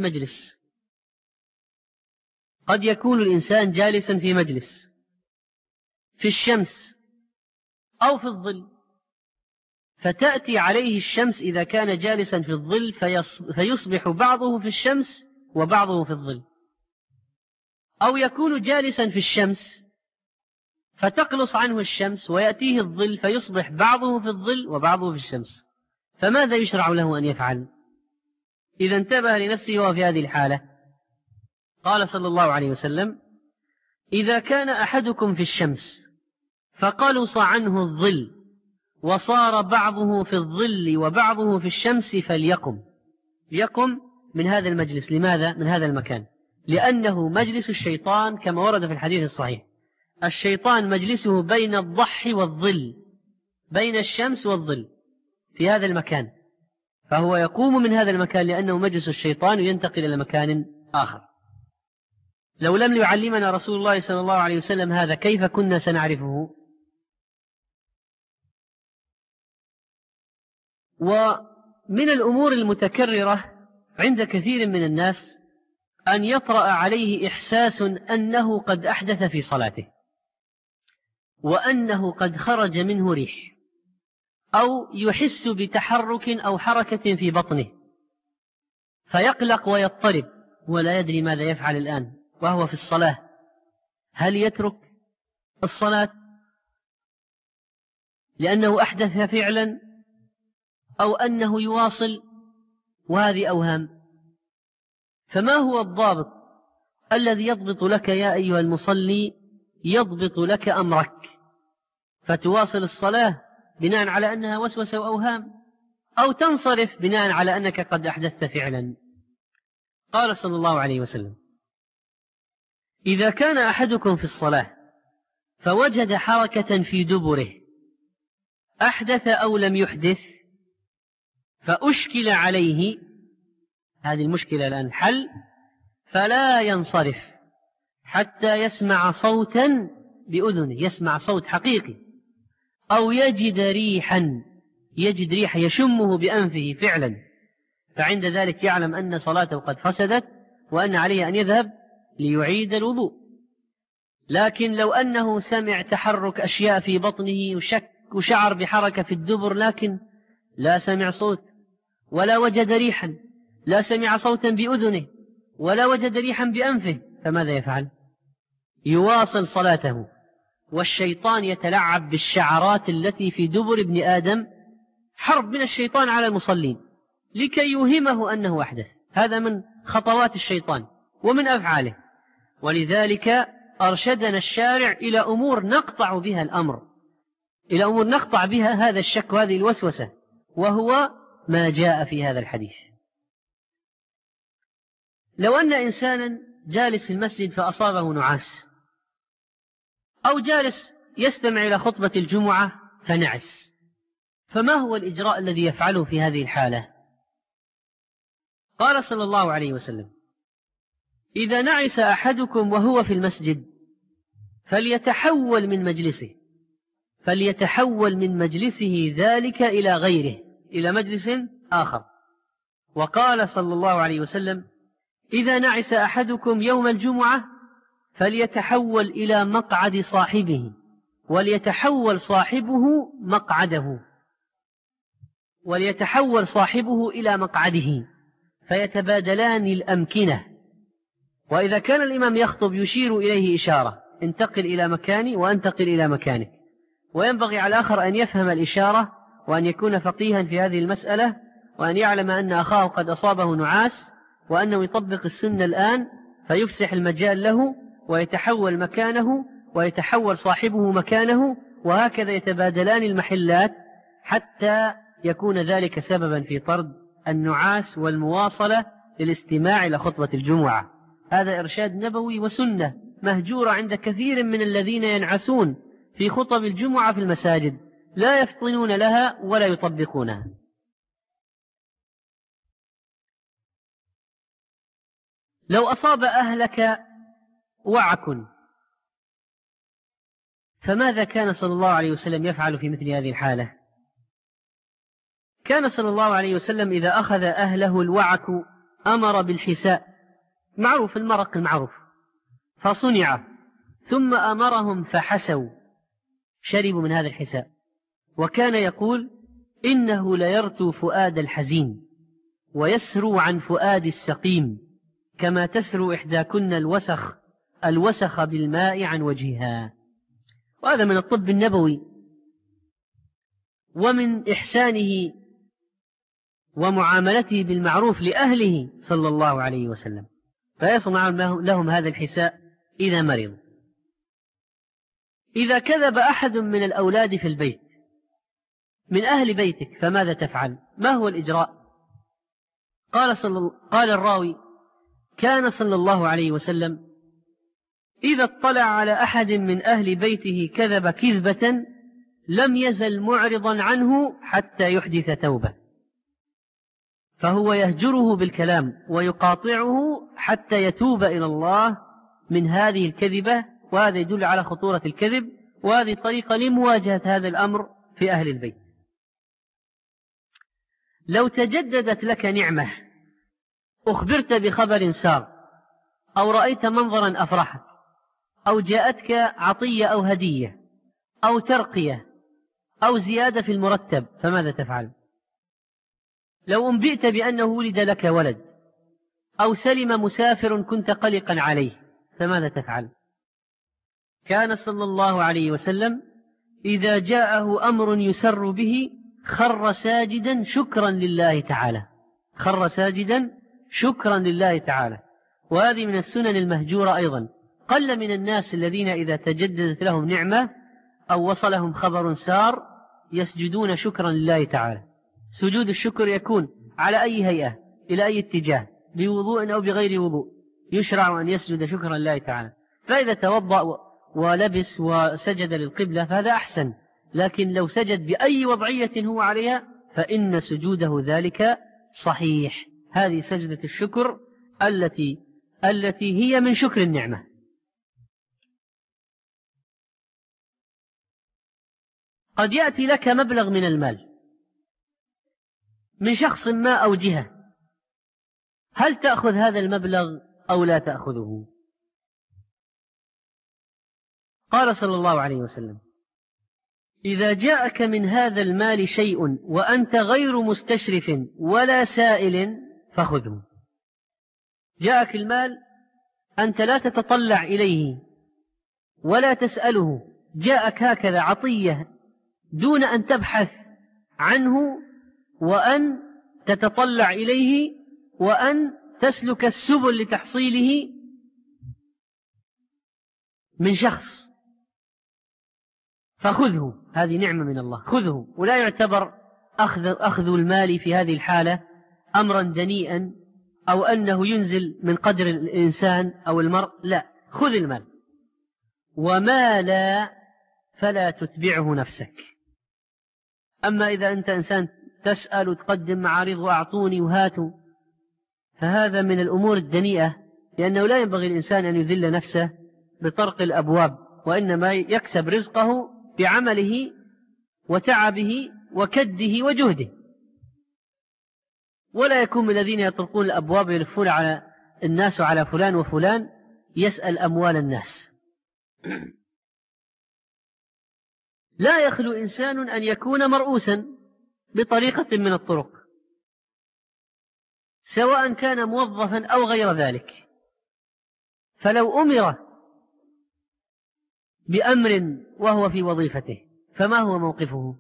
جالسا في مجلس في الشمس أو في الظل، فتأتي عليه الشمس إذا كان جالسا في الظل فيصبح بعضه في الشمس وبعضه في الظل، أو يكون جالسا في الشمس فتقلص عنه الشمس ويأتيه الظل فيصبح بعضه في الظل وبعضه في الشمس، فماذا يشرع له أن يفعل إذا انتبه لنفسه وهو في هذه الحالة؟ قال صلى الله عليه وسلم إذا كان أحدكم في الشمس فقلص عنه الظل وصار بعضه في الظل وبعضه في الشمس فليقم من هذا المجلس. لماذا؟ من هذا المكان، لأنه مجلس الشيطان كما ورد في الحديث الصحيح. الشيطان مجلسه بين الضحي والظل، بين الشمس والظل في هذا المكان، فهو يقوم من هذا المكان لأنه مجلس الشيطان وينتقل إلى مكان آخر. لو لم يعلمنا رسول الله صلى الله عليه وسلم هذا كيف كنا سنعرفه؟ ومن الأمور المتكررة عند كثير من الناس أن يطرأ عليه إحساس أنه قد أحدث في صلاته، وأنه قد خرج منه ريح، أو يحس بتحرك أو حركة في بطنه، فيقلق ويضطرب ولا يدري ماذا يفعل الآن وهو في الصلاة. هل يترك الصلاة لأنه أحدث فعلا، أو أنه يواصل؟ وهذه أوهام. فما هو الضابط الذي يضبط لك يا أيها المصلي، يضبط لك أمرك فتواصل الصلاة بناء على أنها وسوسة وأوهام، أو تنصرف بناء على أنك قد أحدثت فعلا؟ قال صلى الله عليه وسلم: إذا كان أحدكم في الصلاة فوجد حركة في دبره، أحدث أو لم يحدث، فأشكل عليه، هذه المشكلة الآن حل، فلا ينصرف حتى يسمع صوتا بأذنه، يسمع صوت حقيقي، أو يجد ريحا، يجد ريح يشمه بأنفه فعلا، فعند ذلك يعلم أن صلاته قد فسدت وأن عليه أن يذهب ليعيد الوضوء. لكن لو أنه سمع تحرك أشياء في بطنه وشعر بحركة في الدبر، لكن لا سمع صوت ولا وجد ريحا، لا سمع صوتا بأذنه ولا وجد ريحا بأنفه، فماذا يفعل؟ يواصل صلاته، والشيطان يتلعب بالشعرات التي في دبر ابن آدم، حرب من الشيطان على المصلين لكي يوهمه أنه أحدث. هذا من خطوات الشيطان ومن أفعاله. ولذلك أرشدنا الشارع إلى أمور نقطع بها الأمر، إلى أمور نقطع بها هذا الشك وهذه الوسوسة، وهو ما جاء في هذا الحديث. لو أن إنسانا جالس في المسجد فأصابه نعاس، أو جالس يستمع إلى خطبة الجمعة فنعس، فما هو الإجراء الذي يفعله في هذه الحالة؟ قال صلى الله عليه وسلم: إذا نعس أحدكم وهو في المسجد فليتحول من مجلسه ذلك إلى غيره، إلى مجلس آخر. وقال صلى الله عليه وسلم: إذا نعس أحدكم يوم الجمعة فليتحول إلى مقعد صاحبه، وليتحول صاحبه إلى مقعده، فيتبادلان الأمكنة. وإذا كان الإمام يخطب يشير إليه إشارة: انتقل إلى مكاني وانتقل إلى مكانك. وينبغي على الآخر أن يفهم الإشارة، وأن يكون فقيها في هذه المسألة، وأن يعلم أن أخاه قد أصابه نعاس، وأنه يطبق السنة الآن فيفسح المجال له ويتحول مكانه ويتحول صاحبه مكانه، وهكذا يتبادلان المحلات حتى يكون ذلك سببا في طرد النعاس والمواصلة للاستماع إلى خطبة الجمعة. هذا إرشاد نبوي وسنة مهجورة عند كثير من الذين ينعسون في خطب الجمعة في المساجد، لا يفطنون لها ولا يطبقونها. لو أصاب أهلك وعك، فماذا كان صلى الله عليه وسلم يفعل في مثل هذه الحالة؟ كان صلى الله عليه وسلم إذا أخذ أهله الوعك أمر بالحساء، معروف المرق المعروف، فصنع، ثم أمرهم فحسوا، شربوا من هذا الحساء. وكان يقول: إنه ليرتو فؤاد الحزين ويسرو عن فؤاد السقيم، كما تسرو إحداكن الوسخ بالماء عن وجهها. وهذا من الطب النبوي ومن إحسانه ومعاملته بالمعروف لأهله صلى الله عليه وسلم، فيصنع لهم هذا الحساء إذا مرضوا. إذا كذب أحد من الأولاد في البيت من أهل بيتك فماذا تفعل؟ ما هو الإجراء؟ قال الراوي: كان صلى الله عليه وسلم إذا اطلع على أحد من أهل بيته كذب كذبة لم يزل معرضا عنه حتى يحدث توبة، فهو يهجره بالكلام ويقاطعه حتى يتوب إلى الله من هذه الكذبة، وهذا يدل على خطورة الكذب، وهذه طريقة لمواجهة هذا الأمر في أهل البيت. لو تجددت لك نعمة، أخبرت بخبر سار، أو رأيت منظرا أفرحك، أو جاءتك عطية أو هدية أو ترقية أو زيادة في المرتب، فماذا تفعل؟ لو أنبئت بأنه ولد لك ولد، أو سلم مسافر كنت قلقا عليه، فماذا تفعل؟ كان صلى الله عليه وسلم إذا جاءه أمر يسر به خر ساجدا شكرا لله تعالى، خر ساجدا شكرا لله تعالى. وهذه من السنن المهجورة أيضا. قل من الناس الذين إذا تجددت لهم نعمة أو وصلهم خبر سار يسجدون شكرا لله تعالى. سجود الشكر يكون على أي هيئة، إلى أي اتجاه، بوضوء أو بغير وضوء، يشرع أن يسجد شكرا لله تعالى. فإذا توضأ ولبس وسجد للقبلة فهذا أحسن، لكن لو سجد بأي وضعية هو عليها فإن سجوده ذلك صحيح. هذه سجدة الشكر التي هي من شكر النعمة. قد يأتي لك مبلغ من المال من شخص ما أو جهة، هل تأخذ هذا المبلغ أو لا تأخذه؟ قال صلى الله عليه وسلم: إذا جاءك من هذا المال شيء وأنت غير مستشرف ولا سائل فخذه. جاءك المال أنت لا تتطلع إليه ولا تسأله، جاءك هكذا عطية دون أن تبحث عنه وأن تتطلع إليه وأن تسلك السبل لتحصيله من شخص، فخذه. هذه نعمة من الله، خذه. ولا يعتبر أخذ المال في هذه الحالة أمرا دنيئا أو أنه ينزل من قدر الإنسان أو المرء، لا، خذ المال. وما لا فلا تتبعه نفسك. أما إذا أنت إنسان تسأل وتقدم معارض وأعطوني وهاتوا، فهذا من الأمور الدنيئة، لأنه لا ينبغي الإنسان أن يذل نفسه بطرق الأبواب، وإنما يكسب رزقه بعمله وتعبه وكده وجهده، ولا يكون من الذين يطرقون الأبواب ويلفون على الناس وعلى فلان وفلان يسأل أموال الناس. لا يخلو إنسان أن يكون مرؤوسا بطريقة من الطرق، سواء كان موظفا أو غير ذلك. فلو أمر بأمر وهو في وظيفته فما هو موقفه؟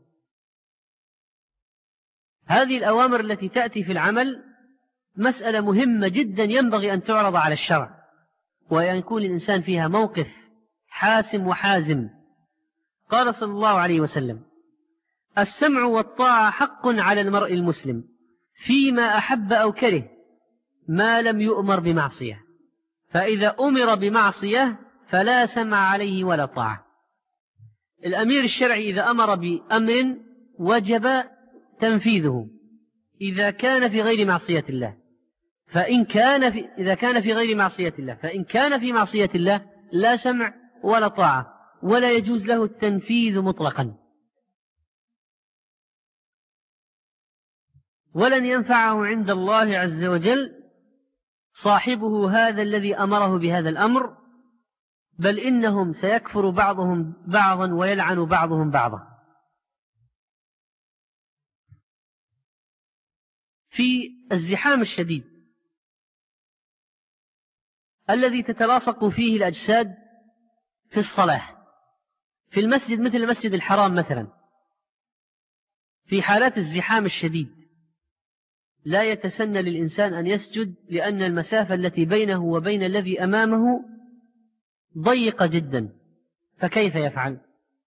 هذه الأوامر التي تأتي في العمل مسألة مهمة جدا ينبغي أن تعرض على الشرع، وأن يكون الإنسان فيها موقف حاسم وحازم. قال صلى الله عليه وسلم: السمع والطاعة حق على المرء المسلم فيما أحب أو كره ما لم يؤمر بمعصية، فإذا أمر بمعصية فلا سمع عليه ولا طاعة. الأمير الشرعي إذا أمر بأمر وجب تنفيذه إذا كان في غير معصية الله، إذا كان في غير معصية الله، فإن كان في معصية الله لا سمع ولا طاعة، ولا يجوز له التنفيذ مطلقا، ولن ينفعه عند الله عز وجل صاحبه هذا الذي أمره بهذا الأمر، بل إنهم سيكفر بعضهم بعضا ويلعن بعضهم بعضا. في الزحام الشديد الذي تتلاصق فيه الأجساد في الصلاة في المسجد مثل المسجد الحرام مثلا، في حالات الزحام الشديد لا يتسنى للإنسان أن يسجد، لأن المسافة التي بينه وبين الذي أمامه ضيقة جدا، فكيف يفعل؟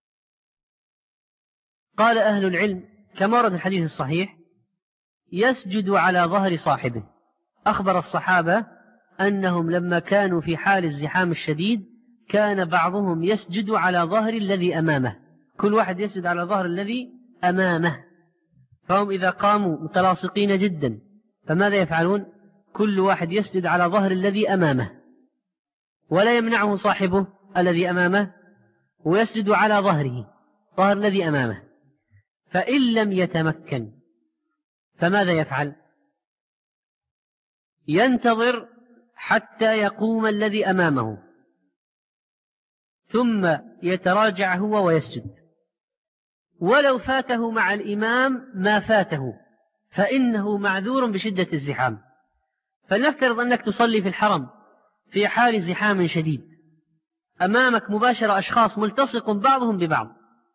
قال أهل العلم كما ورد الحديث الصحيح: يسجد على ظهر صاحبه. أخبر الصحابة أنهم لما كانوا في حال الزحام الشديد كان بعضهم يسجد على ظهر الذي أمامه، كل واحد يسجد على ظهر الذي أمامه، فهم إذا قاموا متلاصقين جدا فماذا يفعلون؟ كل واحد يسجد على ظهر الذي أمامه ولا يمنعه صاحبه الذي أمامه ويسجد على ظهر الذي أمامه. فإن لم يتمكن فماذا يفعل؟ ينتظر حتى يقوم الذي أمامه ثم يتراجع هو ويسجد، ولو فاته مع الإمام ما فاته فإنه معذور بشدة الزحام. فلنفترض أنك تصلي في الحرم في حال زحام شديد، أمامك مباشرة أشخاص ملتصق بعضهم ببعض،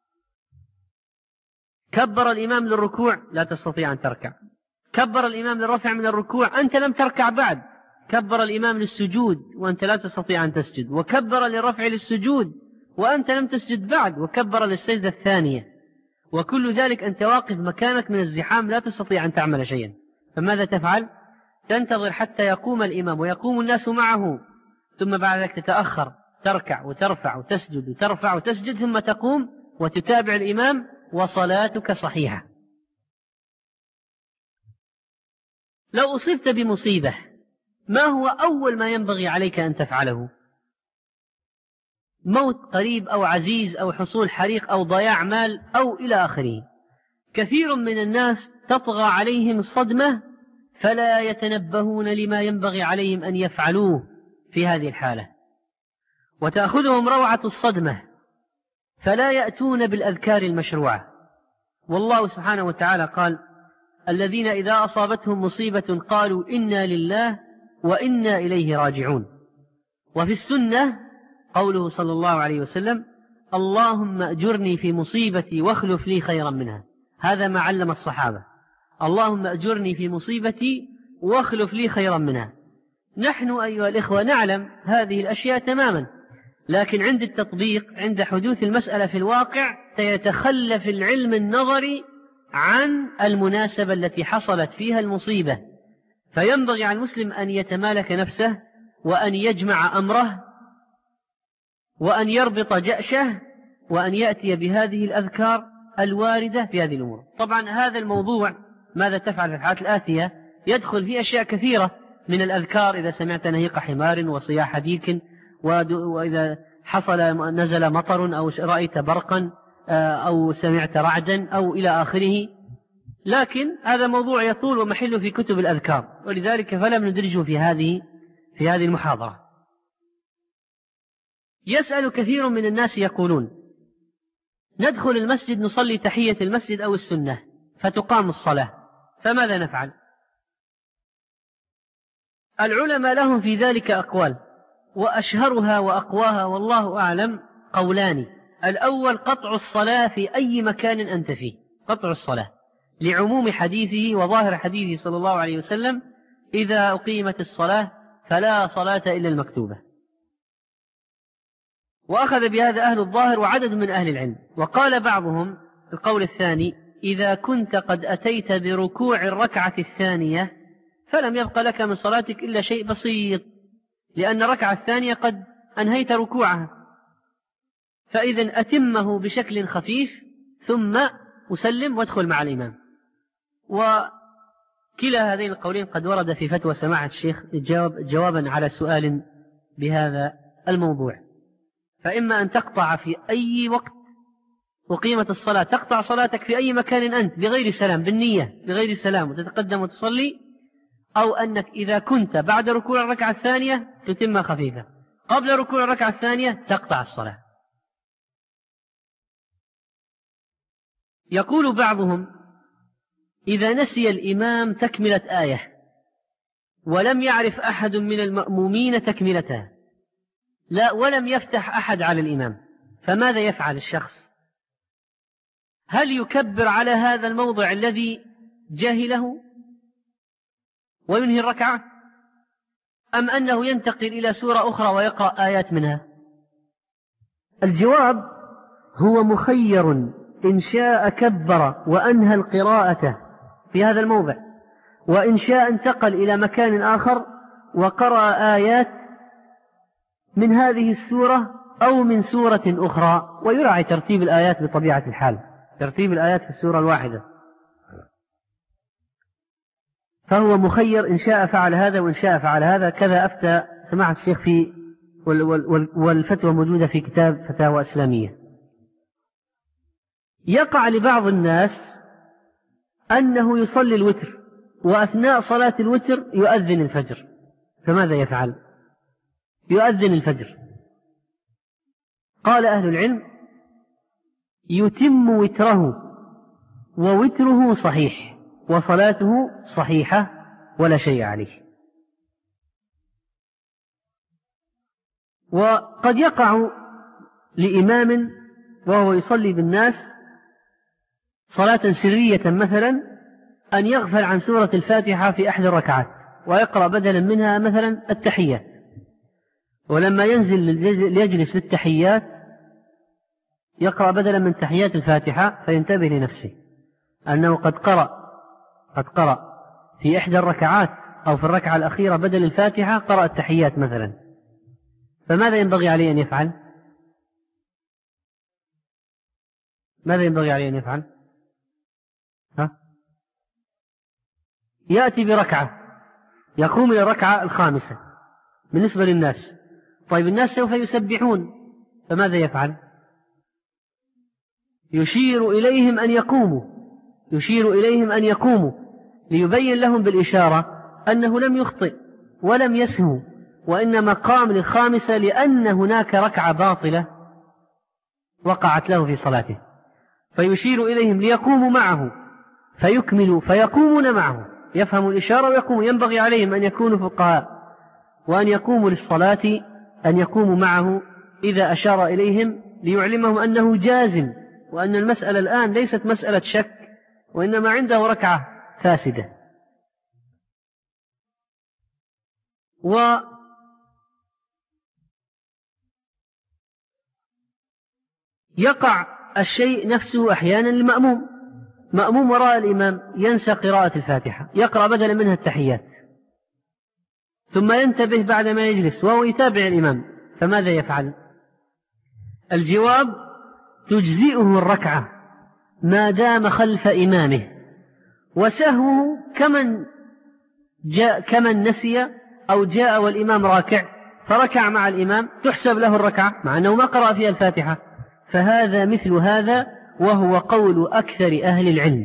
كبر الإمام للركوع لا تستطيع أن تركع، كبر الإمام للرفع من الركوع أنت لم تركع بعد، كبر الإمام للسجود وأنت لا تستطيع أن تسجد، وكبر للرفع للسجود وأنت لم تسجد بعد، وكبر للسجدة الثانية، وكل ذلك أنت واقف مكانك من الزحام لا تستطيع أن تعمل شيئا. فماذا تفعل؟ تنتظر حتى يقوم الإمام ويقوم الناس معه، ثم بعد ذلك تتأخر تركع وترفع وتسجد وترفع وتسجد، ثم تقوم وتتابع الإمام وصلاتك صحيحة. لو أصبت بمصيبة ما هو أول ما ينبغي عليك أن تفعله؟ موت قريب أو عزيز أو حصول حريق أو ضياع مال أو إلى آخره. كثير من الناس تطغى عليهم الصدمة فلا يتنبهون لما ينبغي عليهم أن يفعلوه في هذه الحالة، وتأخذهم روعة الصدمة فلا يأتون بالأذكار المشروعة. والله سبحانه وتعالى قال: الذين إذا أصابتهم مصيبة قالوا إنا لله وإنا إليه راجعون. وفي السنة قوله صلى الله عليه وسلم: اللهم أجرني في مصيبتي واخلف لي خيرا منها. هذا ما علم الصحابة: اللهم أجرني في مصيبتي واخلف لي خيرا منها. نحن أيها الإخوة نعلم هذه الأشياء تماما، لكن عند التطبيق عند حدوث المسألة في الواقع سيتخلف العلم النظري عن المناسبة التي حصلت فيها المصيبة، فينبغي على المسلم أن يتمالك نفسه وأن يجمع أمره وأن يربط جأشه وأن يأتي بهذه الأذكار الواردة في هذه الأمور. طبعا هذا الموضوع ماذا تفعل في الحالات الآتية يدخل فيه أشياء كثيرة من الأذكار: إذا سمعت نهيق حمار وصياح ديك، وإذا حصل نزل مطر أو رأيت برقا أو سمعت رعدا أو إلى آخره. لكن هذا موضوع يطول ومحله في كتب الأذكار، ولذلك فلم ندرجه في هذه المحاضرة. يسأل كثير من الناس يقولون: ندخل المسجد نصلي تحية المسجد أو السنة فتقام الصلاة، فماذا نفعل؟ العلماء لهم في ذلك أقوال، وأشهرها وأقواها والله أعلم قولان: الأول قطع الصلاة في أي مكان أنت فيه، قطع الصلاة لعموم حديثه وظاهر حديثه صلى الله عليه وسلم: إذا أقيمت الصلاة فلا صلاة إلا المكتوبة. وأخذ بهذا أهل الظاهر وعدد من أهل العلم. وقال بعضهم القول الثاني: إذا كنت قد أتيت بركوع الركعة الثانية فلم يبق لك من صلاتك إلا شيء بسيط، لأن الركعة الثانية قد أنهيت ركوعها، فإذن أتمه بشكل خفيف ثم أسلم وادخل مع الإمام. وكلا هذين القولين قد ورد في فتوى سماحة الشيخ جوابا على سؤال بهذا الموضوع. فإما أن تقطع في أي وقت وقيمة الصلاة، تقطع صلاتك في أي مكان أنت بغير سلام، بالنية بغير سلام، وتتقدم وتصلي، أو أنك إذا كنت بعد ركوع الركعة الثانية تتم خفيفة، قبل ركوع الركعة الثانية تقطع الصلاة. يقول بعضهم: إذا نسي الإمام تكملة آية ولم يعرف أحد من المأمومين تكملتها، لا ولم يفتح أحد على الإمام، فماذا يفعل الشخص؟ هل يكبر على هذا الموضع الذي جاهله وينهي الركعة، أم أنه ينتقل إلى سورة أخرى ويقرأ آيات منها؟ الجواب هو مخير، إن شاء كبر وأنهى القراءة في هذا الموضع، وإن شاء انتقل إلى مكان آخر وقرأ آيات من هذه السورة أو من سورة أخرى، ويراعي ترتيب الآيات بطبيعة الحال، ترتيب الآيات في السورة الواحدة، فهو مخير إن شاء فعل هذا وإن شاء فعل هذا. كذا أفتى سماحة الشيخ في والفتوى موجودة في كتاب فتاوى إسلامية. يقع لبعض الناس أنه يصلي الوتر وأثناء صلاة الوتر يؤذن الفجر، فماذا يفعل؟ يؤذن الفجر. قال أهل العلم: يتم وتره، ووتره صحيح وصلاته صحيحة ولا شيء عليه. وقد يقع لإمام وهو يصلي بالناس صلاة سرية مثلا أن يغفل عن سورة الفاتحة في أحد الركعات ويقرأ بدلا منها مثلا التحيات، ولما ينزل ليجلس للتحيات يقرأ بدلا من تحيات الفاتحة، فينتبه لنفسه أنه قد قرأ في إحدى الركعات أو في الركعة الأخيرة بدل الفاتحة قرأ التحيات مثلا، فماذا ينبغي عليه أن يفعل؟ ماذا ينبغي عليه أن يفعل؟ يأتي بركعة، يقوم إلى الركعة الخامسة بالنسبة للناس. طيب الناس سوف يسبحون، فماذا يفعل؟ يشير إليهم أن يقوموا ليبين لهم بالإشارة أنه لم يخطئ ولم يسهو، وإنما قام للخامسة لأن هناك ركعة باطلة وقعت له في صلاته، فيشير إليهم ليقوموا معه فيكملوا فيقومون معه، يفهم الإشارة ويقوم. ينبغي عليهم أن يكونوا فقهاء وأن يقوموا للصلاة، أن يقوموا معه إذا أشار إليهم ليعلمهم أنه جازم، وأن المسألة الآن ليست مسألة شك، وإنما عنده ركعة فاسدة. ويقع الشيء نفسه أحيانا للمأموم، مأموم وراء الإمام ينسى قراءة الفاتحة، يقرأ بدلا منها التحيات، ثم ينتبه بعد ما يجلس وهو يتابع الإمام، فماذا يفعل؟ الجواب: تجزئه الركعة ما دام خلف إمامه، وسهوه كمن نسي أو جاء والإمام راكع فركع مع الإمام تحسب له الركعة مع أنه ما قرأ فيها الفاتحة. فهذا مثل هذا، وهو قول أكثر أهل العلم.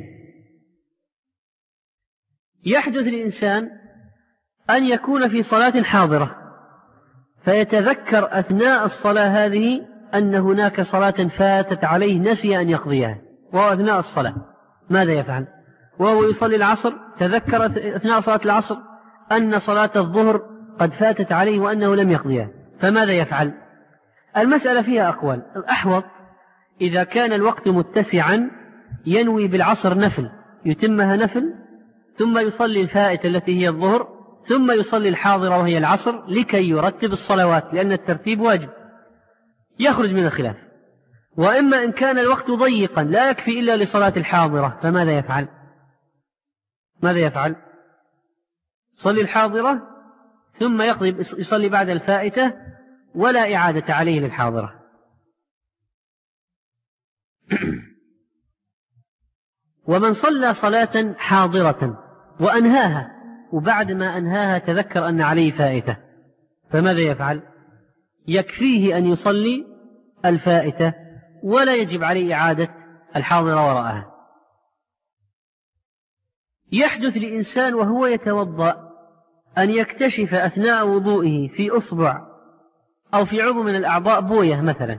يحدث للإنسان أن يكون في صلاة حاضرة فيتذكر أثناء الصلاة هذه أن هناك صلاة فاتت عليه نسي أن يقضيها، وهو أثناء الصلاة، ماذا يفعل؟ وهو يصلي العصر تذكر أثناء صلاة العصر أن صلاة الظهر قد فاتت عليه وأنه لم يقضيها، فماذا يفعل؟ المسألة فيها أقوال. الأحوط إذا كان الوقت متسعا ينوي بالعصر نفل، يتمها نفل، ثم يصلي الفائتة التي هي الظهر، ثم يصلي الحاضرة وهي العصر، لكي يرتب الصلوات، لأن الترتيب واجب، يخرج من الخلاف. وإما إن كان الوقت ضيقا لا يكفي إلا لصلاة الحاضرة، فماذا يفعل؟ ماذا يفعل؟ صلي الحاضرة ثم يصلي بعد الفائتة ولا إعادة عليه للحاضرة. ومن صلى صلاة حاضرة وأنهاها، وبعد ما أنهاها تذكر أن عليه فائتة، فماذا يفعل؟ يكفيه أن يصلي الفائتة ولا يجب عليه إعادة الحاضرة وراءها. يحدث لإنسان وهو يتوضأ أن يكتشف أثناء وضوئه في أصبع أو في عضو من الأعضاء بوية مثلا،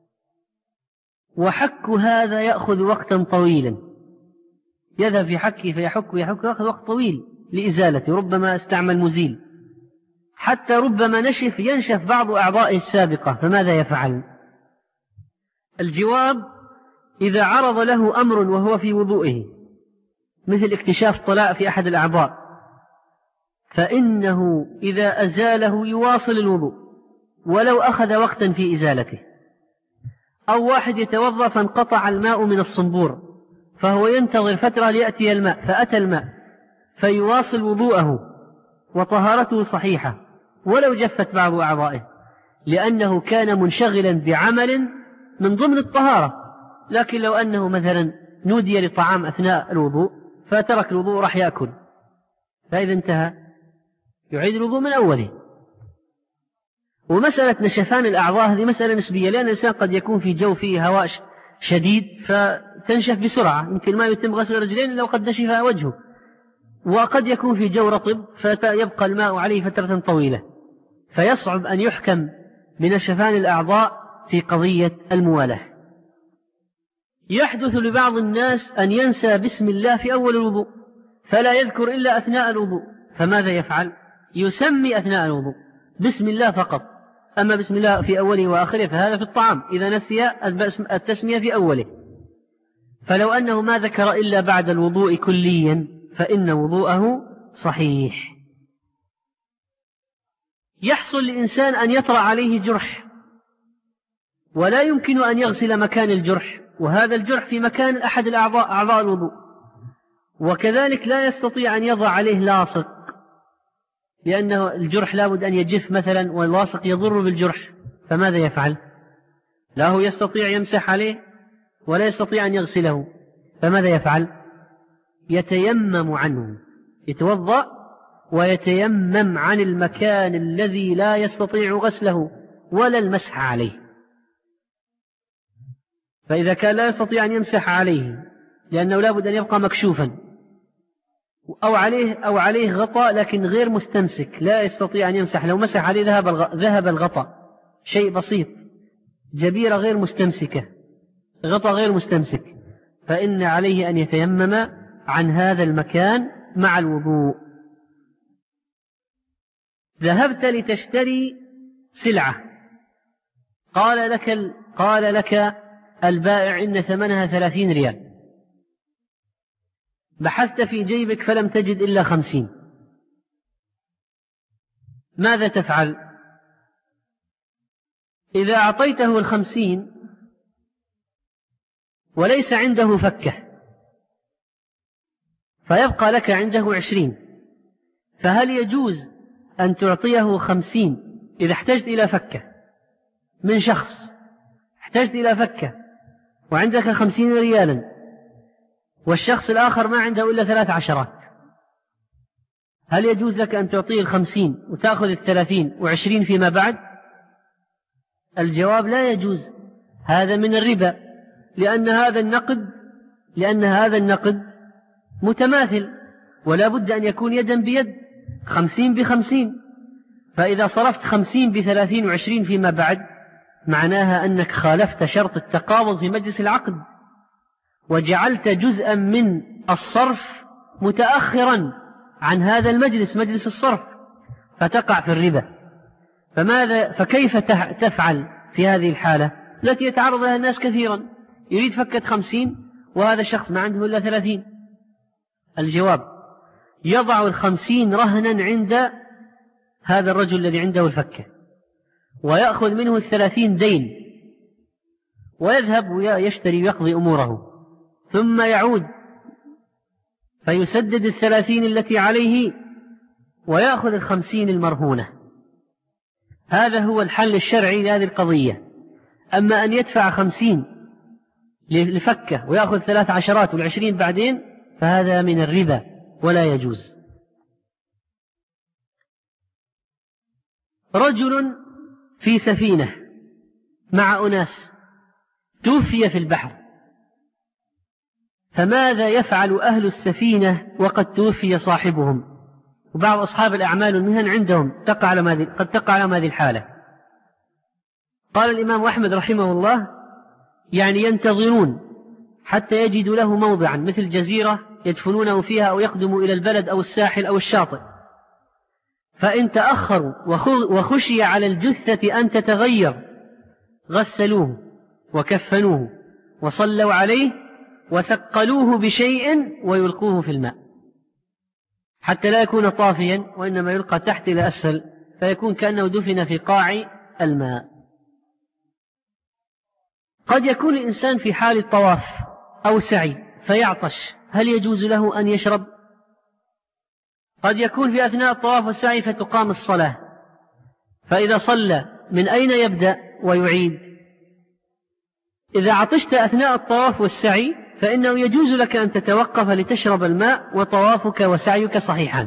وحك هذا يأخذ وقتا طويلا، يذهب في حكه فيحك يأخذ وقت طويل لإزالته، ربما استعمل مزيل، حتى ربما ينشف بعض أعضائه السابقة، فماذا يفعل؟ الجواب: إذا عرض له أمر وهو في وضوئه مثل اكتشاف طلاء في أحد الأعضاء، فإنه إذا أزاله يواصل الوضوء ولو أخذ وقتا في إزالته. أو واحد يتوضأ فانقطع الماء من الصنبور، فهو ينتظر فترة ليأتي الماء، فأتى الماء فيواصل وضوءه وطهارته صحيحة ولو جفت بعض أعضائه، لأنه كان منشغلا بعمل من ضمن الطهارة. لكن لو أنه مثلا نودي لطعام أثناء الوضوء فترك الوضوء راح يأكل، فإذا انتهى يعيد الوضوء من أوله. ومسألة نشفان الأعضاء هذه مسألة نسبية، لأن الإنسان قد يكون في جو فيه هواء شديد فتنشف بسرعة، يمكن ما يتم غسل الرجلين لو قد نشف وجهه، وقد يكون في جو رطب فيبقى الماء عليه فترة طويلة، فيصعب أن يحكم بنشفان الأعضاء في قضية الموالاة. يحدث لبعض الناس أن ينسى بسم الله في أول الوضوء فلا يذكر إلا أثناء الوضوء، فماذا يفعل؟ يسمي أثناء الوضوء بسم الله فقط، أما بسم الله في أوله وآخره فهذا في الطعام إذا نسي التسمية في أوله. فلو أنه ما ذكر إلا بعد الوضوء كليا فإن وضوءه صحيح. يحصل لإنسان أن يطرأ عليه جرح ولا يمكن أن يغسل مكان الجرح، وهذا الجرح في مكان أحد أعضاء الوضوء، وكذلك لا يستطيع أن يضع عليه لاصق، لأنه الجرح لابد أن يجف مثلا واللاصق يضر بالجرح، فماذا يفعل؟ لا هو يستطيع يمسح عليه ولا يستطيع أن يغسله، فماذا يفعل؟ يتيمم عنه، يتوضأ ويتيمم عن المكان الذي لا يستطيع غسله ولا المسح عليه. فإذا كان لا يستطيع أن يمسح عليه لأنه لابد أن يبقى مكشوفا، أو عليه غطاء لكن غير مستمسك لا يستطيع أن يمسح، لو مسح عليه ذهب الغطاء، شيء بسيط، جبيرة غير مستمسكة، غطاء غير مستمسك، فإن عليه أن يتيمم عن هذا المكان مع الوضوء. ذهبت لتشتري سلعة، قال لك البائع إن ثمنها 30 ريال، بحثت في جيبك فلم تجد إلا 50، ماذا تفعل؟ إذا أعطيته 50 وليس عنده فكة فيبقى لك عنده 20، فهل يجوز أن تعطيه 50 إذا احتجت إلى فكة من شخص، احتجت إلى فكة وعندك 50 ريالا والشخص الآخر ما عنده إلا 13، هل يجوز لك أن تعطيه 50 وتأخذ 30 و20 فيما بعد؟ الجواب لا يجوز، هذا من الربا، لأن هذا النقد متماثل ولا بد أن يكون يدا بيد، 50 ب50، فإذا صرفت 50 ب30 و20 فيما بعد معناها أنك خالفت شرط التقابض في مجلس العقد وجعلت جزءا من الصرف متأخرا عن هذا المجلس، مجلس الصرف، فتقع في الربا. فكيف تفعل في هذه الحالة التي يتعرض لها الناس كثيرا؟ يريد فكة 50 وهذا الشخص ما عنده إلا 30. الجواب: يضع 50 رهنا عند هذا الرجل الذي عنده الفكة ويأخذ منه 30 دين ويذهب ويشتري ويقضي أموره، ثم يعود فيسدد 30 التي عليه ويأخذ 50 المرهونة. هذا هو الحل الشرعي لهذه القضية. أما أن يدفع 50 للفكة ويأخذ 13 و20 بعدين فهذا من الربا ولا يجوز. رجل في سفينة مع أناس توفي في البحر، فماذا يفعل أهل السفينة وقد توفي صاحبهم؟ وبعض أصحاب الأعمال والمهن عندهم قد تقع على هذه الحالة. قال الإمام أحمد رحمه الله: يعني ينتظرون حتى يجدوا له موضعا مثل جزيرة يدفنونه فيها أو يقدموا إلى البلد أو الساحل أو الشاطئ، فإن تأخروا وخشي على الجثة أن تتغير غسلوه وكفنوه وصلوا عليه وثقلوه بشيء ويلقوه في الماء حتى لا يكون طافيا وإنما يلقى تحت إلى أسفل فيكون كأنه دفن في قاع الماء. قد يكون الإنسان في حال الطواف أو سعي فيعطش، هل يجوز له أن يشرب قد يكون في أثناء الطواف والسعي فتقام الصلاة، فإذا صلى من أين يبدأ ويعيد؟ إذا عطشت أثناء الطواف والسعي فإنه يجوز لك أن تتوقف لتشرب الماء وطوافك وسعيك صحيحان.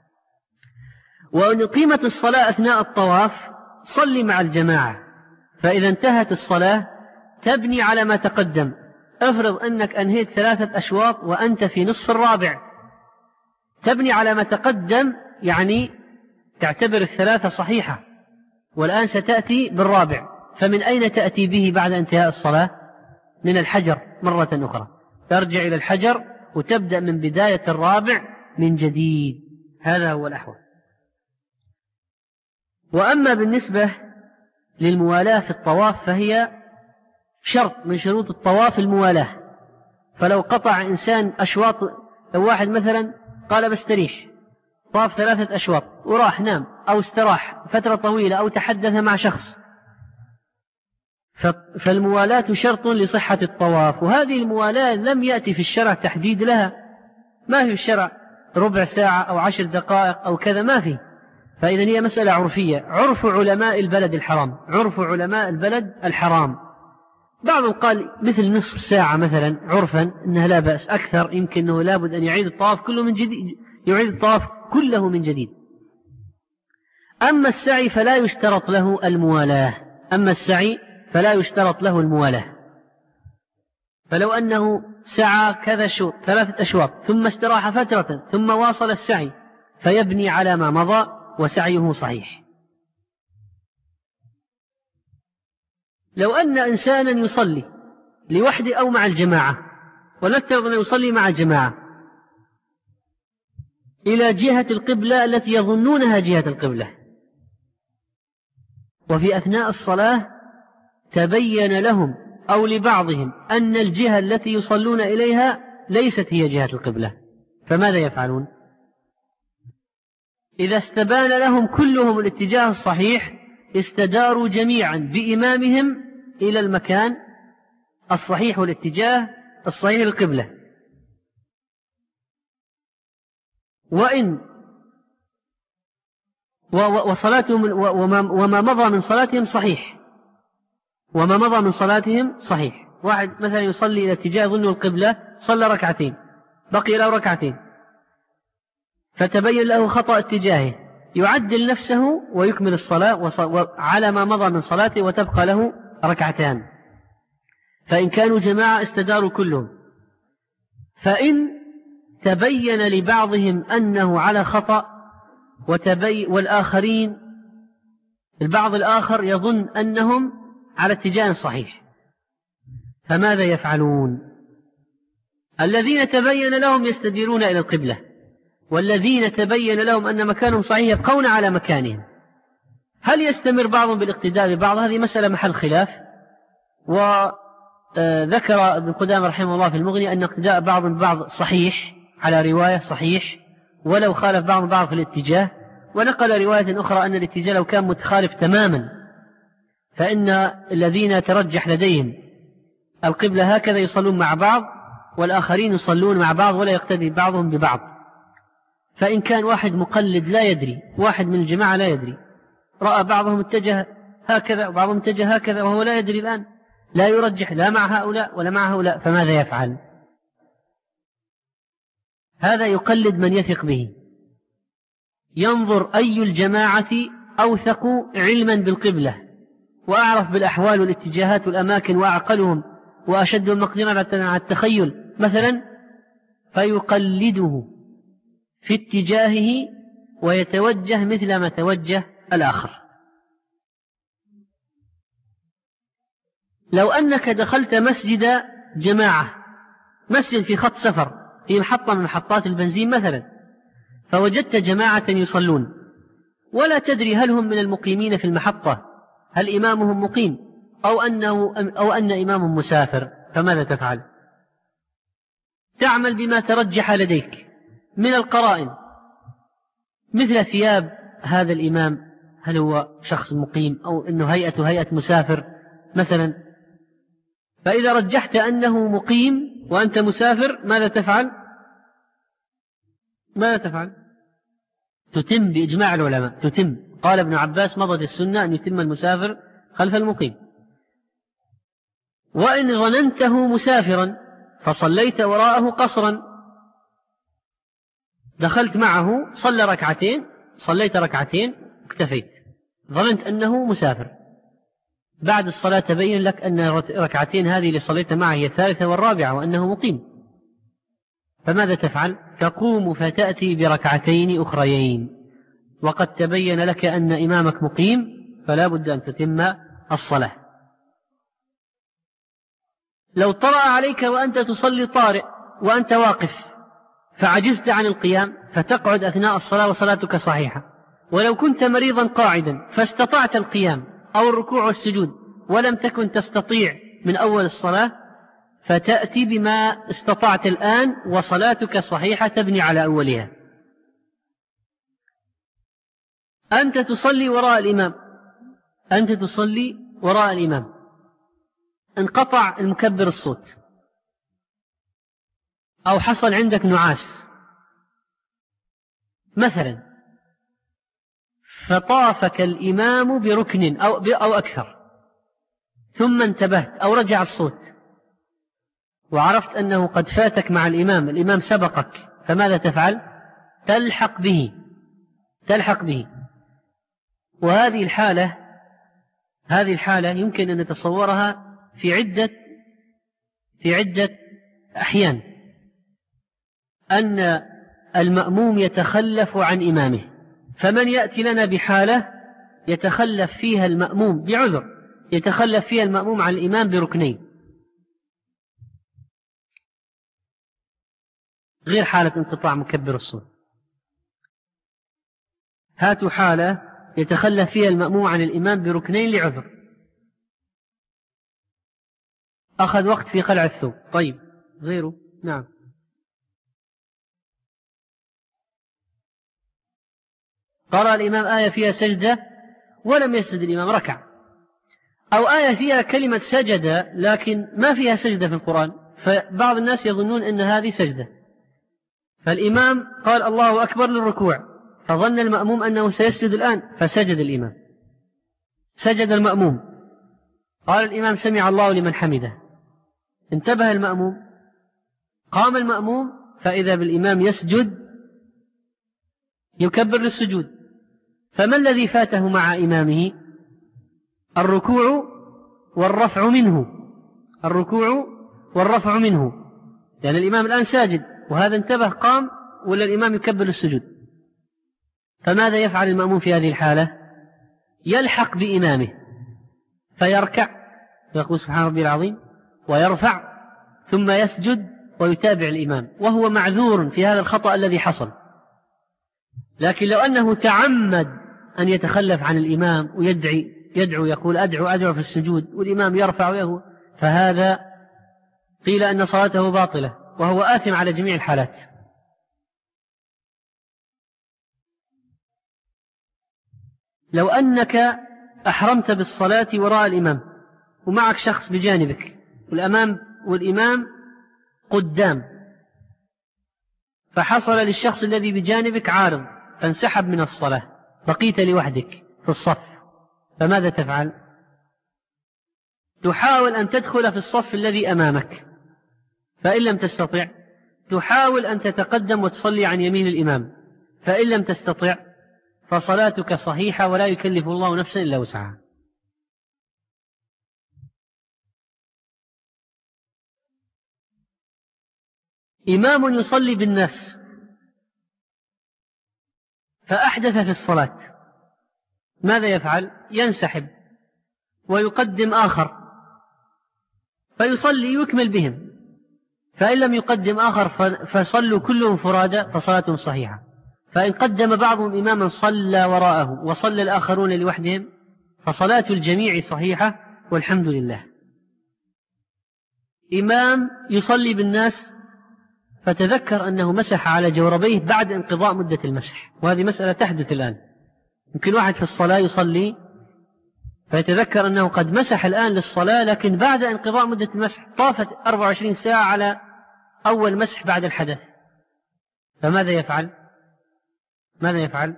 وإن قيمت الصلاة أثناء الطواف صل مع الجماعة، فإذا انتهت الصلاة تبني على ما تقدم. افرض أنك أنهيت 3 أشواط وأنت في نصف الرابع، تبني على ما تقدم، يعني تعتبر 3 صحيحة، والآن ستأتي بالرابع، فمن أين تأتي به بعد انتهاء الصلاة؟ من الحجر مرة أخرى، ترجع إلى الحجر وتبدأ من بداية الرابع من جديد. هذا هو الأحوال. وأما بالنسبة للموالاة في الطواف فهي شرط من شروط الطواف الموالاة. فلو قطع إنسان أشواط، لو واحد مثلا قال بستريح، طاف 3 أشواط وراح نام أو استراح فترة طويلة أو تحدث مع شخص، فالموالاة شرط لصحة الطواف. وهذه الموالاة لم يأتي في الشرع تحديد لها، ما في الشرع ربع ساعة أو 10 دقائق أو كذا، ما في. فإذا هي مسألة عرفية، عرف علماء البلد الحرام، عرف علماء البلد الحرام. بعضهم قال مثل نصف ساعة مثلا عرفا إنها لا بأس، أكثر يمكن أنه لابد أن يعيد الطواف كله من جديد، يعيد الطواف كله من جديد. أما السعي فلا يشترط له الموالاة، أما السعي فلا يشترط له الموالاة. فلو أنه سعى كذا شوط 3 أشواط ثم استراح فترة ثم واصل السعي فيبني على ما مضى وسعيه صحيح. لو أن إنسانا يصلي لوحده أو مع الجماعة، ونفترض أن يصلي مع الجماعة إلى جهة القبلة التي يظنونها جهة القبلة، وفي أثناء الصلاة تبين لهم أو لبعضهم أن الجهة التي يصلون إليها ليست هي جهة القبلة، فماذا يفعلون؟ إذا استبان لهم كلهم الاتجاه الصحيح استداروا جميعا بإمامهم إلى المكان الصحيح والاتجاه الصحيح للقبلة. وصلاتهم وما مضى من صلاتهم صحيح، وما مضى من صلاتهم صحيح. واحد مثلا يصلي إلى اتجاه ظن القبلة، صلى 2 ركعتين، بقي له 2 ركعتين، فتبين له خطأ اتجاهه، يعدل نفسه ويكمل الصلاة على ما مضى من صلاته وتبقى له 2 ركعتان. فإن كانوا جماعة استداروا كلهم. فإن تبين لبعضهم أنه على خطأ والآخرين البعض الآخر يظن أنهم على اتجاه صحيح، فماذا يفعلون؟ الذين تبين لهم يستديرون إلى القبلة، والذين تبين لهم أن مكانهم صحيح يبقون على مكانهم. هل يستمر بعضهم بالاقتداء ببعض؟ هذه مسألة محل خلاف. وذكر ابن قدامة رحمه الله في المغني أن اقتداء بعض ببعض صحيح على رواية صحيح ولو خالف بعض في الاتجاه. ونقل رواية أخرى أن الاتجاه لو كان متخالف تماما فإن الذين ترجح لديهم القبلة هكذا يصلون مع بعض، والآخرين يصلون مع بعض ولا يقتدي بعضهم ببعض. فإن كان واحد مقلد لا يدري، واحد من الجماعة لا يدري، رأى بعضهم اتجه هكذا وبعضهم اتجه هكذا وهو لا يدري الآن، لا يرجح لا مع هؤلاء ولا مع هؤلاء، فماذا يفعل؟ هذا يقلد من يثق به، ينظر أي الجماعة أوثق علما بالقبلة وأعرف بالأحوال والاتجاهات والأماكن وأعقلهم وأشدهم مقدرة على التخيل مثلا، فيقلده في اتجاهه ويتوجه مثل ما توجه الآخر. لو أنك دخلت مسجد جماعة، مسجد في خط سفر في محطة من محطات البنزين مثلا، فوجدت جماعة يصلون ولا تدري هل هم من المقيمين في المحطة، هل إمامهم مقيم أو أن إمامهم مسافر، فماذا تفعل؟ تعمل بما ترجح لديك من القرائن، مثل ثياب هذا الإمام، هل هو شخص مقيم أو أنه هيئة مسافر مثلا. فإذا رجحت أنه مقيم وأنت مسافر ماذا تفعل؟ تتم بإجماع العلماء، تتم. قال ابن عباس: مضت السنة أن يتم المسافر خلف المقيم. وإن ظننته مسافرا فصليت وراءه قصرا، دخلت معه صلى ركعتين، صليت ركعتين اكتفيت، ظننت أنه مسافر، بعد الصلاة تبين لك أن ركعتين هذه اللي صليت معه هي الثالثة والرابعة وأنه مقيم، فماذا تفعل؟ تقوم فتأتي بركعتين أخريين، وقد تبين لك أن إمامك مقيم، فلا بد أن تتم الصلاة. لو طرأ عليك وأنت تصلي طارئ وأنت واقف فعجزت عن القيام فتقعد أثناء الصلاة وصلاتك صحيحة. ولو كنت مريضا قاعدا فاستطعت القيام أو الركوع والسجود ولم تكن تستطيع من أول الصلاة، فتأتي بما استطعت الآن وصلاتك صحيحة تبني على أولها. أنت تصلي وراء الإمام، أنت تصلي وراء الإمام، انقطع المكبر الصوت أو حصل عندك نعاس مثلا، فطافك الإمام بركن أو أكثر، ثم انتبهت أو رجع الصوت وعرفت أنه قد فاتك مع الإمام سبقك، فماذا تفعل؟ تلحق به. وهذه الحالة يمكن أن نتصورها في عدة أحيان، أن المأموم يتخلف عن إمامه، فمن يأتي لنا بحالة يتخلف فيها المأموم بعذر، يتخلف فيها المأموم عن الإمام بركنين، غير حالة انقطاع مكبر الصوت. هاتوا حالة يتخلف فيها المأموم عن الإمام بركنين لعذر، أخذ وقت في قلع الثوب. طيب غيره؟ نعم. قرأ الإمام آية فيها سجدة ولم يسجد الإمام، ركع. أو آية فيها كلمة سجد لكن ما فيها سجدة في القرآن، فبعض الناس يظنون أن هذه سجدة، فالإمام قال الله أكبر للركوع، فظن المأموم أنه سيسجد الآن فسجد الإمام، سجد المأموم، قال الإمام سمع الله لمن حمده، انتبه المأموم، قام المأموم فإذا بالإمام يسجد يكبر للسجود، فما الذي فاته مع إمامه؟ الركوع والرفع منه، لأن الإمام الآن ساجد وهذا انتبه قام ولا الإمام يكبر للسجود، فماذا يفعل المأموم في هذه الحالة؟ يلحق بإمامه فيركع ويقول سبحان ربي العظيم ويرفع ثم يسجد ويتابع الإمام، وهو معذور في هذا الخطأ الذي حصل. لكن لو أنه تعمد أن يتخلف عن الإمام ويدعو يقول أدعو في السجود والإمام يرفع ويهو، فهذا قيل أن صلاته باطلة وهو آثم على جميع الحالات. لو أنك أحرمت بالصلاة وراء الإمام ومعك شخص بجانبك والإمام قدام، فحصل للشخص الذي بجانبك عارض فانسحب من الصلاة، بقيت لوحدك في الصف، فماذا تفعل؟ تحاول أن تدخل في الصف الذي أمامك، فإن لم تستطع تحاول أن تتقدم وتصلي عن يمين الإمام، فإن لم تستطع فصلاتك صحيحة ولا يكلف الله نفسا إلا وسعها. إمام يصلي بالناس فأحدث في الصلاة، ماذا يفعل؟ ينسحب ويقدم آخر فيصلي يكمل بهم، فإن لم يقدم آخر فصلوا كلهم فرادى فصلاتهم صحيحة. فإن قدم بعضهم إماما صلى وراءه وصلى الآخرون لوحدهم فصلاة الجميع صحيحة والحمد لله. إمام يصلي بالناس فتذكر أنه مسح على جوربيه بعد انقضاء مدة المسح، وهذه مسألة تحدث الآن، يمكن واحد في الصلاة يصلي فيتذكر أنه قد مسح الآن للصلاة لكن بعد انقضاء مدة المسح طافت 24 ساعة على أول مسح بعد الحدث، فماذا يفعل؟ ماذا يفعل؟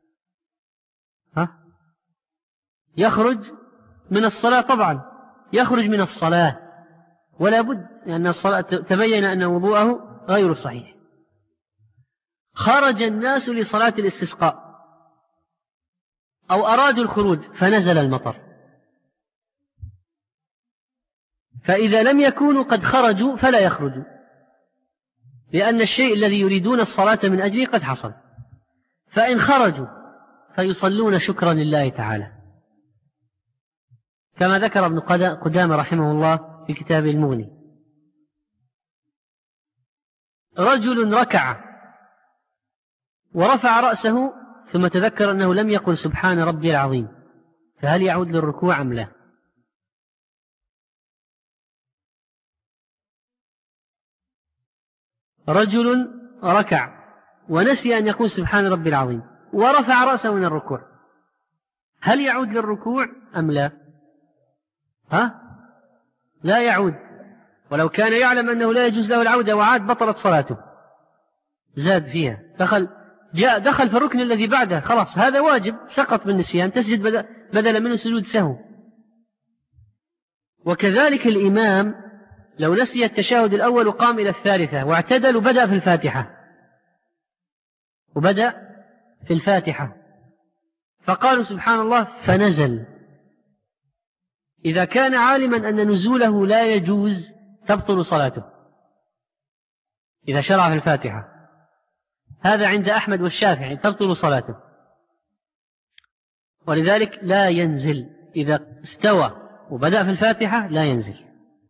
يخرج من الصلاة طبعا، يخرج من الصلاة ولا بد، لأن الصلاة تبين أن وضوءه غير صحيح. خرج الناس لصلاة الاستسقاء أو أرادوا الخروج فنزل المطر، فإذا لم يكونوا قد خرجوا فلا يخرجوا، لأن الشيء الذي يريدون الصلاة من أجله قد حصل. فإن خرجوا فيصلون شكرا لله تعالى، كما ذكر ابن قدامة رحمه الله في كتابه المغني. رجل ركع ورفع رأسه ثم تذكر أنه لم يقل سبحان ربي العظيم، فهل يعود للركوع أم لا؟ رجل ركع ونسي أن يقول سبحان ربي العظيم ورفع رأسه من الركوع، هل يعود للركوع أم لا؟ لا يعود، ولو كان يعلم أنه لا يجوز له العودة وعاد بطلت صلاته، زاد فيها، دخل في الركن الذي بعده، خلاص هذا واجب سقط بالنسيان، تسجد بدل منه سجود سهو. وكذلك الإمام لو نسي التشهد الأول وقام إلى الثالثة واعتدل وبدأ في الفاتحة فقالوا سبحان الله فنزل، إذا كان عالما أن نزوله لا يجوز تبطل صلاته إذا شرع في الفاتحة، هذا عند أحمد والشافعي تبطل صلاته، ولذلك لا ينزل إذا استوى وبدأ في الفاتحة لا ينزل،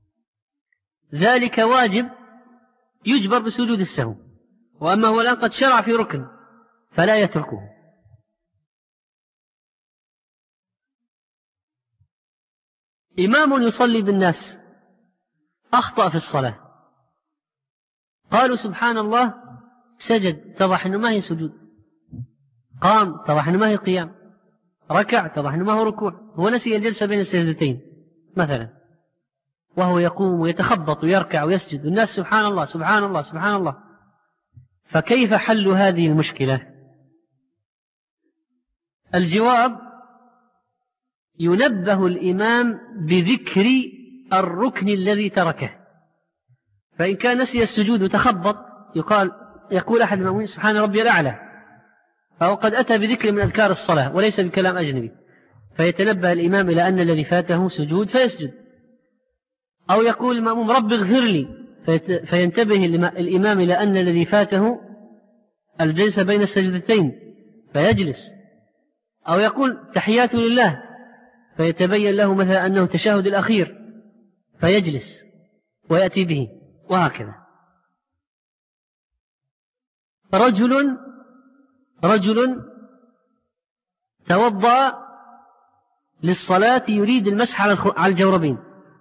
ذلك واجب يجبر بسجود السهو. وأما هو الآن قد شرع في ركن فلا يتركه. إمام يصلي بالناس أخطأ في الصلاة، قالوا سبحان الله، سجد اتضح أنه ما هي سجود، قام اتضح أنه ما هي قيام، ركع اتضح أنه ما هو ركوع، هو نسي الجلسة بين السجدتين مثلا، وهو يقوم ويتخبط ويركع ويسجد والناس سبحان الله سبحان الله سبحان الله، فكيف حل هذه المشكلة؟ الجواب: ينبه الإمام بذكر الركن الذي تركه، فإن كان نسي السجود وتخبط يقول أحد المؤمنين سبحان ربي الأعلى، فهو قد أتى بذكر من أذكار الصلاة وليس بكلام أجنبي، فيتنبه الإمام إلى أن الذي فاته سجود فيسجد، أو يقول المأموم رب اغفر لي، فينتبه الإمام إلى أن الذي فاته الجلسة بين السجدتين فيجلس، أو يقول تحيات لله فيتبين له مثلا أنه تشهد الأخير فيجلس ويأتي به، وهكذا. رجل توضأ للصلاة يريد المسح على الجوربين،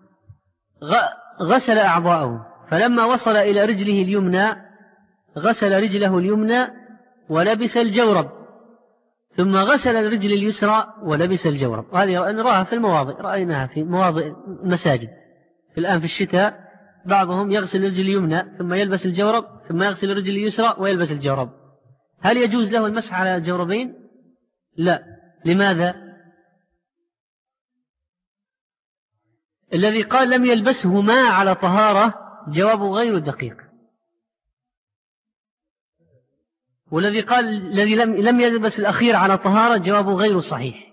غسل أعضاءه، فلما وصل إلى رجله اليمنى غسل رجله اليمنى ولبس الجورب، ثم غسل الرجل اليسرى ولبس الجورب. هذه نراها في المواضع، رأيناها في مواضع المساجد الآن في الشتاء، بعضهم يغسل الرجل اليمنى ثم يلبس الجورب ثم يغسل الرجل اليسرى ويلبس الجورب. هل يجوز له المسح على الجوربين؟ لا. لماذا؟ الذي قال لم يلبسهما على طهارة جوابه غير دقيق، والذي قال الذي لم يلبس الأخير على طهارة جوابه غير صحيح،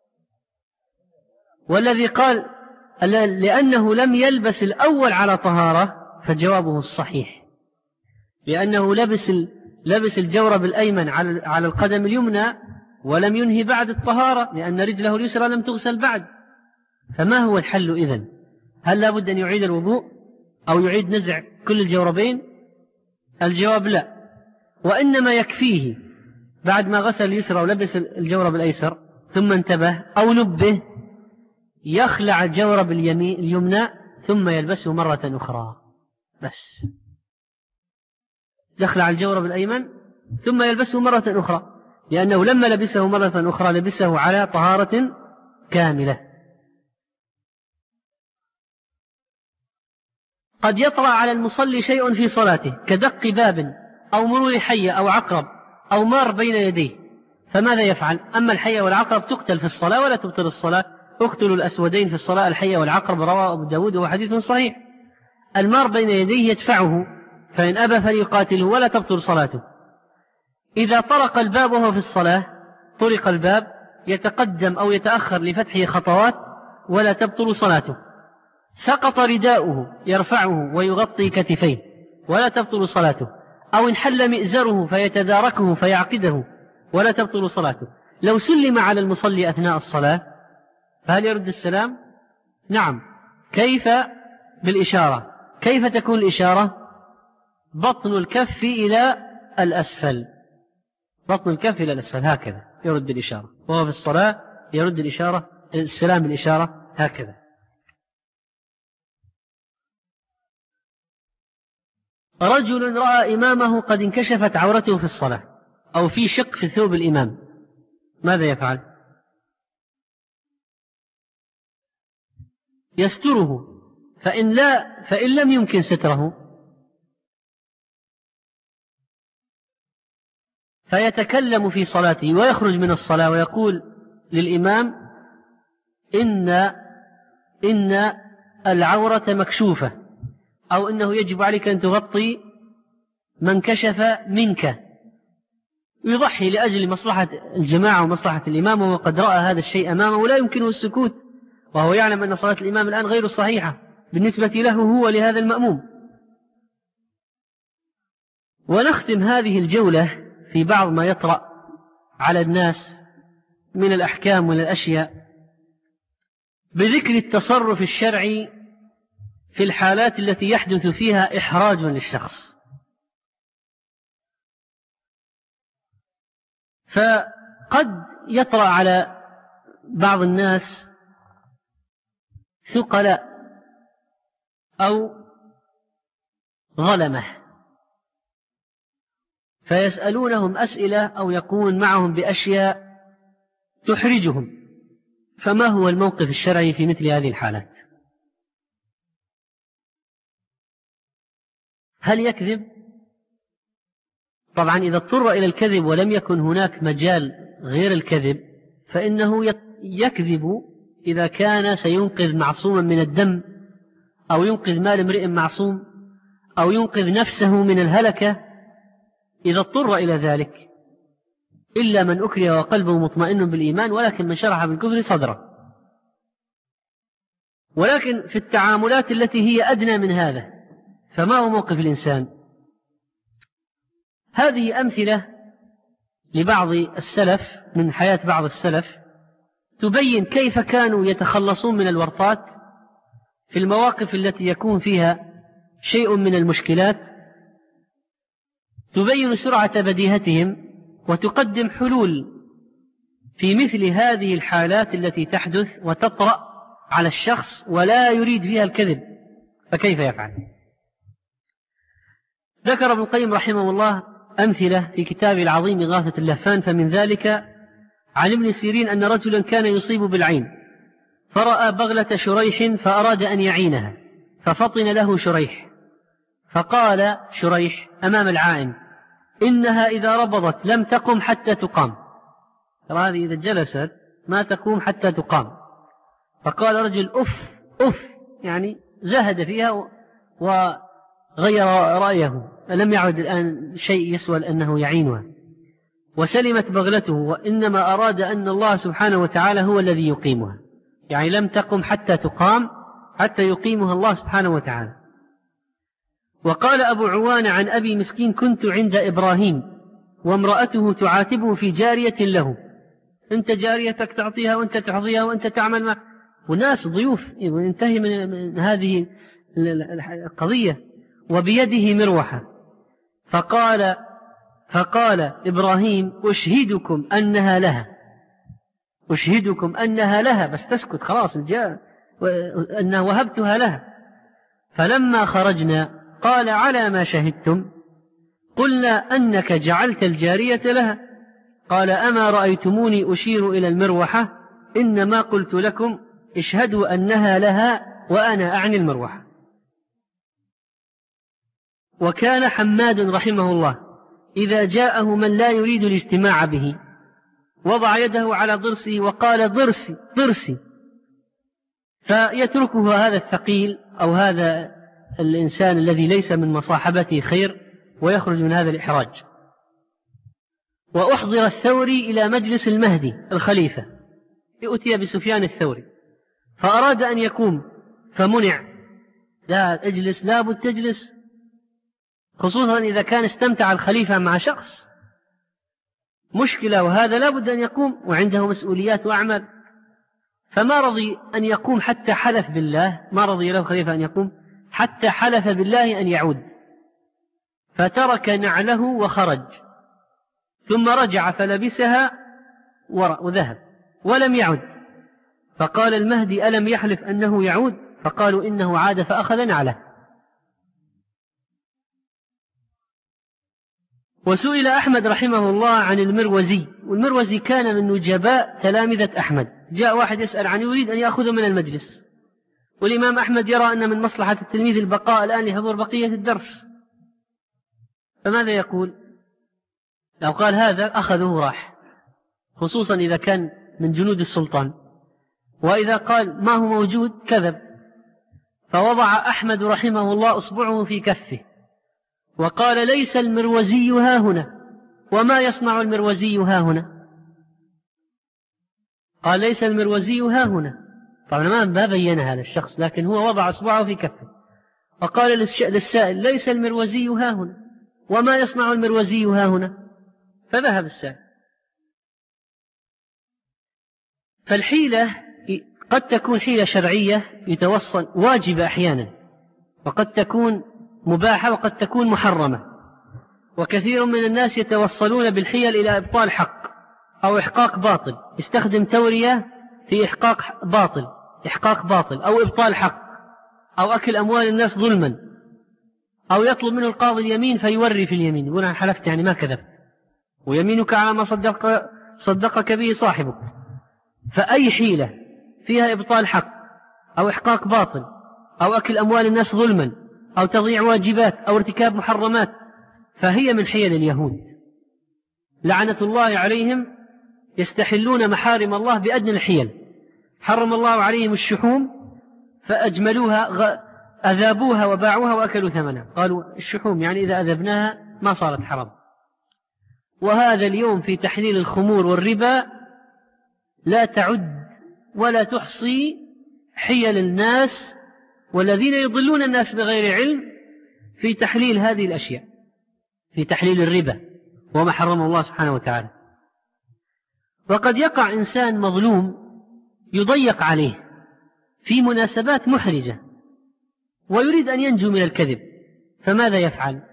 والذي قال لأنه لم يلبس الأول على طهارة فجوابه الصحيح، لأنه لبس الجورب الأيمن على القدم اليمنى ولم ينهي بعد الطهارة، لأن رجله اليسرى لم تغسل بعد. فما هو الحل إذن؟ هل لا بد أن يعيد الوضوء أو يعيد نزع كل الجوربين؟ الجواب لا، وإنما يكفيه بعد ما غسل اليسرى ولبس الجورب الأيسر ثم انتبه أو نبه يخلع الجورب اليمنى ثم يلبسه مرة أخرى، بس يخلع الجورب الأيمن ثم يلبسه مرة أخرى، لأنه لما لبسه مرة أخرى لبسه على طهارة كاملة. قد يطرأ على المصلي شيء في صلاته كدق باب أو مرور حية أو عقرب أو مار بين يديه، فماذا يفعل؟ أما الحية والعقرب تقتل في الصلاة ولا تبطل الصلاة. اقتلوا الأسودين في الصلاة، الحية والعقرب، رواه أبو داود وهو حديث صحيح. المار بين يديه يدفعه، فإن أبى فليقاتله ولا تبطل صلاته. إذا طرق الباب وهو في الصلاة، طرق الباب، يتقدم أو يتأخر لفتحه خطوات ولا تبطل صلاته. سقط رداؤه يرفعه ويغطي كتفيه ولا تبطل صلاته. أو انحل مئزره فيتداركه فيعقده ولا تبطل صلاته. لو سلم على المصلي أثناء الصلاة فهل يرد السلام؟ نعم. كيف؟ بالإشارة. كيف تكون الإشارة؟ بطن الكف إلى الأسفل، بطن الكف إلى الأسفل، هكذا يرد الإشارة وهو في الصلاة، يرد الإشارة السلام بالإشارة هكذا. رجل رأى إمامه قد انكشفت عورته في الصلاة أو في شق في ثوب الإمام، ماذا يفعل؟ يستره، فإن لم يمكن ستره فيتكلم في صلاته ويخرج من الصلاة ويقول للإمام إن العورة مكشوفة، أو إنه يجب عليك أن تغطي من كشف منك، يضحي لأجل مصلحة الجماعة ومصلحة الإمام، وقد رأى هذا الشيء أمامه ولا يمكنه السكوت، وهو يعلم أن صلاة الإمام الآن غير صحيحة بالنسبة له هو لهذا المأموم. ونختم هذه الجولة في بعض ما يطرأ على الناس من الأحكام والأشياء بذكر التصرف الشرعي في الحالات التي يحدث فيها إحراج للشخص. فقد يطرأ على بعض الناس ثقلاء أو ظلمة فيسألونهم أسئلة أو يقومون معهم بأشياء تحرجهم، فما هو الموقف الشرعي في مثل هذه الحالات؟ هل يكذب؟ طبعا إذا اضطر إلى الكذب ولم يكن هناك مجال غير الكذب فإنه يكذب إذا كان سينقذ معصوما من الدم، أو ينقذ مال امرئ معصوم، أو ينقذ نفسه من الهلكة إذا اضطر إلى ذلك، إلا من أكره وقلبه مطمئن بالإيمان، ولكن من شرح بالكفر صدره. ولكن في التعاملات التي هي أدنى من هذا فما هو موقف الإنسان؟ هذه أمثلة لبعض السلف من حياة بعض السلف تبين كيف كانوا يتخلصون من الورطات في المواقف التي يكون فيها شيء من المشكلات، تبين سرعة بديهتهم وتقدم حلول في مثل هذه الحالات التي تحدث وتطرأ على الشخص ولا يريد فيها الكذب، فكيف يفعل؟ ذكر ابن القيم رحمه الله أمثلة في كتابه العظيم إغاثة اللهفان، فمن ذلك عن ابن سيرين أن رجلا كان يصيب بالعين فرأى بغلة شريح فأراد أن يعينها، ففطن له شريح، فقال شريح أمام العائن إنها إذا ربضت لم تقم حتى تقام، هذه إذا جلست ما تقوم حتى تقام. فقال رجل أف يعني زهد فيها وغير رأيه، لم يعد الآن شيء يسوى أنه يعينها، وسلمت بغلته، وإنما أراد أن الله سبحانه وتعالى هو الذي يقيمها، يعني لم تقم حتى تقام حتى يقيمها الله سبحانه وتعالى. وقال أبو عوان عن أبي مسكين كنت عند إبراهيم وامرأته تعاتبه في جارية له، أنت جاريتك تعطيها وأنت تحظيها وأنت تعمل مع وناس ضيوف، ينتهي من هذه القضية، وبيده مروحة. فقال إبراهيم أشهدكم أنها لها بس تسكت خلاص أنها وهبتها لها. فلما خرجنا قال على ما شهدتم؟ قلنا أنك جعلت الجارية لها. قال أما رأيتموني أشير إلى المروحة؟ إنما قلت لكم اشهدوا أنها لها وأنا أعني المروحة. وكان حماد رحمه الله إذا جاءه من لا يريد الاجتماع به وضع يده على ضرسه وقال ضرسي ضرسي، فيتركه هذا الثقيل أو هذا الإنسان الذي ليس من مصاحبته خير ويخرج من هذا الإحراج. وأحضر الثوري إلى مجلس المهدي الخليفة، أتي بسفيان الثوري فأراد أن يقوم فمنع، لا اجلس، لا بد تجلس، خصوصا إذا كان استمتع الخليفة مع شخص مشكلة، وهذا لا بد أن يقوم وعنده مسؤوليات وأعمال. فما رضي أن يقوم حتى حلف بالله، ما رضي له الخليفة أن يقوم حتى حلف بالله أن يعود، فترك نعله وخرج، ثم رجع فلبسها وذهب ولم يعد. فقال المهدي ألم يحلف أنه يعود؟ فقالوا إنه عاد فأخذ نعله. وسئل أحمد رحمه الله عن المروزي، والمروزي كان من نجباء تلامذة أحمد. جاء واحد يسأل عنه يريد أن يأخذ من المجلس، والإمام أحمد يرى أن من مصلحة التلميذ البقاء الآن لحضور بقية الدرس، فماذا يقول؟ لو قال هذا أخذه راح، خصوصا إذا كان من جنود السلطان، وإذا قال ما هو موجود كذب. فوضع أحمد رحمه الله أصبعه في كفه وقال ليس المروزي ها هنا. وما يصنع المروزي ها هنا؟ قال ليس المروزي ها هنا. طبعا ما بين هذا الشخص، لكن هو وضع أصبعه في كفه وقال للسائل ليس المروزي ها هنا، وما يصنع المروزي ها هنا؟ فذهب السائل. فالحيلة قد تكون حيلة شرعية يتوصل واجبة أحيانا، وقد تكون مباحة، وقد تكون محرمة. وكثير من الناس يتوصلون بالحيل إلى إبطال حق أو إحقاق باطل، يستخدم تورية في إحقاق باطل أو إبطال حق، أو أكل أموال الناس ظلما، أو يطلب منه القاضي اليمين فيوري في اليمين، يقول أنا حلفت يعني ما كذبت، ويمينك على ما صدقك به صاحبك. فأي حيلة فيها إبطال حق أو إحقاق باطل أو أكل أموال الناس ظلما أو تضييع واجبات أو ارتكاب محرمات فهي من حيل اليهود لعنة الله عليهم، يستحلون محارم الله بأدنى الحيل. حرم الله عليهم الشحوم فأجملوها، أذابوها وباعوها وأكلوا ثمنها، قالوا الشحوم يعني إذا أذبناها ما صارت حرام. وهذا اليوم في تحليل الخمور والربا لا تعد ولا تحصي حيل الناس والذين يضلون الناس بغير علم في تحليل هذه الأشياء، في تحليل الربا وما حرم الله سبحانه وتعالى. وقد يقع إنسان مظلوم يضيق عليه في مناسبات محرجة ويريد أن ينجو من الكذب، فماذا يفعل؟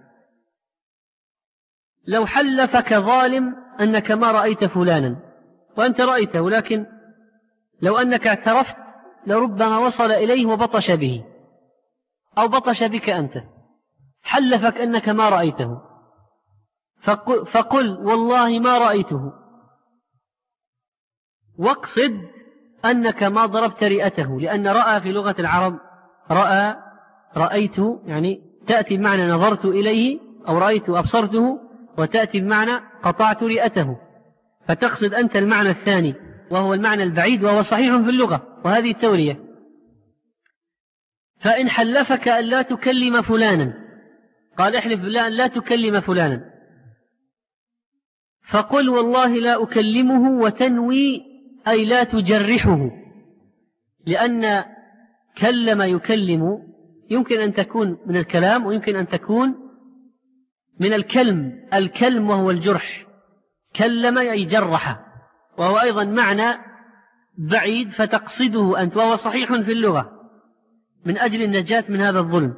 لو حلفك ظالم أنك ما رأيت فلانا وأنت رأيته، لكن لو أنك اعترفت لربما وصل إليه وبطش به أو بطش بك أنت، حلفك أنك ما رأيته، فقل والله ما رأيته، واقصد أنك ما ضربت رئته، لأن رأى في لغة العرب رأيت يعني تأتي بمعنى نظرت إليه أو رأيت أبصرته، وتأتي بمعنى قطعت رئته، فتقصد أنت المعنى الثاني وهو المعنى البعيد وهو صحيح في اللغة، وهذه التورية. فإن حلفك أن لا تكلم فلانا، قال احلف بالله أن لا تكلم فلانا، فقل والله لا أكلمه، وتنوي أي لا تجرحه، لأن كلم يكلم يمكن أن تكون من الكلام ويمكن أن تكون من الكلم وهو الجرح، كلم أي جرح، وهو أيضا معنى بعيد فتقصده أنت، وهو صحيح في اللغة من أجل النجاة من هذا الظلم.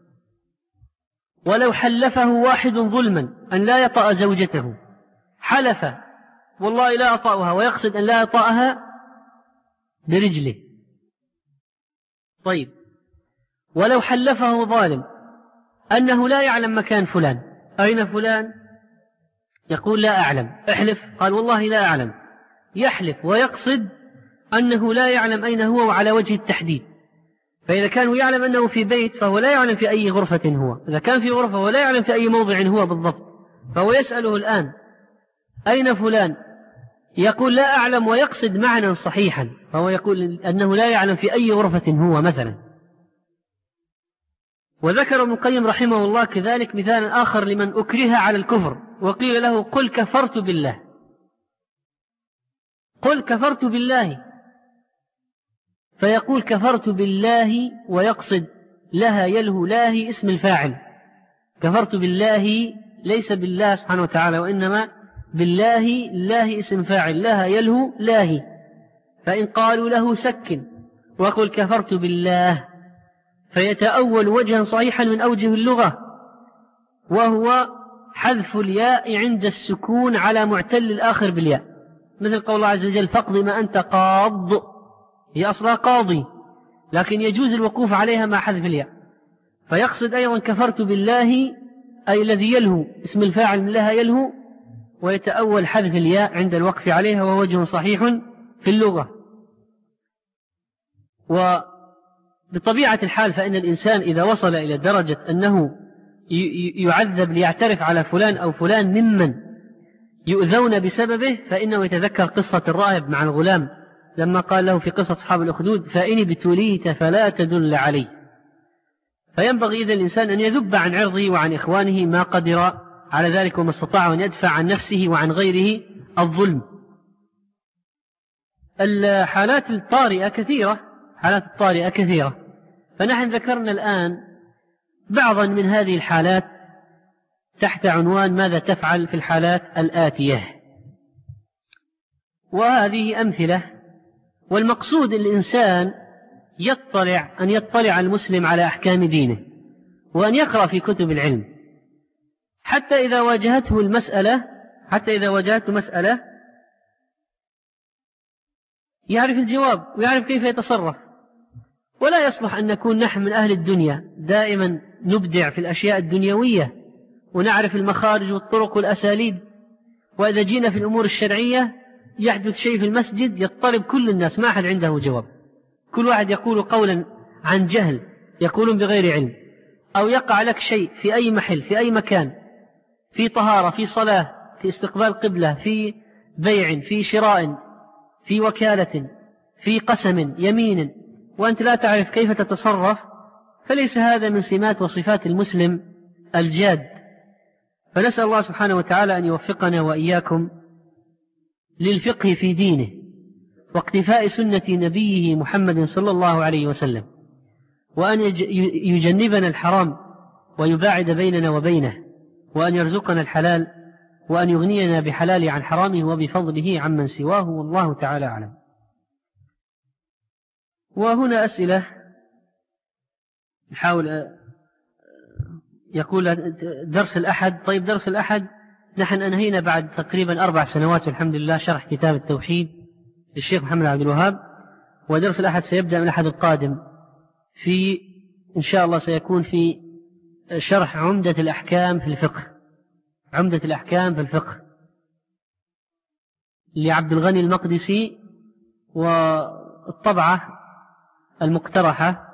ولو حلفه واحد ظلما أن لا يطأ زوجته، حلف والله لا أطأها، ويقصد أن لا يطأها برجله. طيب، ولو حلفه ظالم أنه لا يعلم مكان فلان، أين فلان؟ يقول لا أعلم، احلف، قال والله لا أعلم، يحلف ويقصد أنه لا يعلم أين هو وعلى وجه التحديد. فإذا كان يعلم أنه في بيت فهو لا يعلم في أي غرفة هو، إذا كان في غرفة هو لا يعلم في أي موضع هو بالضبط، فهو يسأله الآن أين فلان؟ يقول لا أعلم، ويقصد معنى صحيحا، فهو يقول أنه لا يعلم في أي غرفة هو مثلا. وذكر ابن القيم رحمه الله كذلك مثالا آخر لمن أكره على الكفر وقيل له قل كفرت بالله، قل كفرت بالله، فيقول كفرت بالله ويقصد لها يله لاهي اسم الفاعل، كفرت بالله ليس بالله سبحانه وتعالى وإنما بالله، الله اسم فاعل، لها يله لاهي. فإن قالوا له سكن وقل كفرت بالله فيتأول وجها صحيحا من أوجه اللغة، وهو حذف الياء عند السكون على معتل الآخر بالياء، مثل قول الله عز وجل فاقض ما أنت قاض، هي أصلها قاضي لكن يجوز الوقوف عليها مع حذف الياء. فيقصد أيضا كفرت بالله أي الذي يلهو اسم الفاعل من لها يلهو، ويتأول حذف الياء عند الوقف عليها، وهو وجه صحيح في اللغة. وبطبيعة الحال فإن الإنسان إذا وصل إلى درجة أنه يعذب ليعترف على فلان أو فلان ممن يؤذون بسببه، فإنه يتذكر قصة الراهب مع الغلام لما قال له في قصة أصحاب الأخدود فإن ابتليت فلا تدل علي. فينبغي إذا الإنسان أن يذب عن عرضه وعن إخوانه ما قدر على ذلك وما استطاع أن يدفع عن نفسه وعن غيره الظلم. الحالات الطارئة كثيرة، حالات الطارئة كثيرة، فنحن ذكرنا الآن بعضا من هذه الحالات تحت عنوان ماذا تفعل في الحالات الآتية، وهذه أمثلة. والمقصود الإنسان أن يطلع المسلم على أحكام دينه وأن يقرأ في كتب العلم حتى إذا واجهته مسألة يعرف الجواب ويعرف كيف يتصرف. ولا يصلح أن نكون نحن من أهل الدنيا دائما نبدع في الأشياء الدنيوية ونعرف المخارج والطرق والأساليب، وإذا جينا في الأمور الشرعية يحدث شيء في المسجد يضطرب كل الناس، ما أحد عنده جواب، كل واحد يقول قولا عن جهل، يقولون بغير علم، أو يقع لك شيء في أي محل في أي مكان، في طهارة، في صلاة، في استقبال قبلة، في بيع، في شراء، في وكالة، في قسم، يمين، وأنت لا تعرف كيف تتصرف، فليس هذا من سمات وصفات المسلم الجاد. فنسأل الله سبحانه وتعالى أن يوفقنا وإياكم للفقه في دينه واقتفاء سنة نبيه محمد صلى الله عليه وسلم، وأن يجنبنا الحرام ويباعد بيننا وبينه، وأن يرزقنا الحلال، وأن يغنينا بحلاله عن حرامه وبفضله عمن سواه، والله تعالى أعلم. وهنا أسئلة نحاول. يقول درس الأحد. طيب درس الأحد نحن أنهينا بعد تقريبا 4 سنوات والحمد لله شرح كتاب التوحيد للشيخ محمد عبد الوهاب، ودرس الأحد سيبدأ من الأحد القادم في إن شاء الله سيكون في شرح عمدة الأحكام في الفقه، عمدة الأحكام في الفقه لعبد الغني المقدسي، والطبعة المقترحة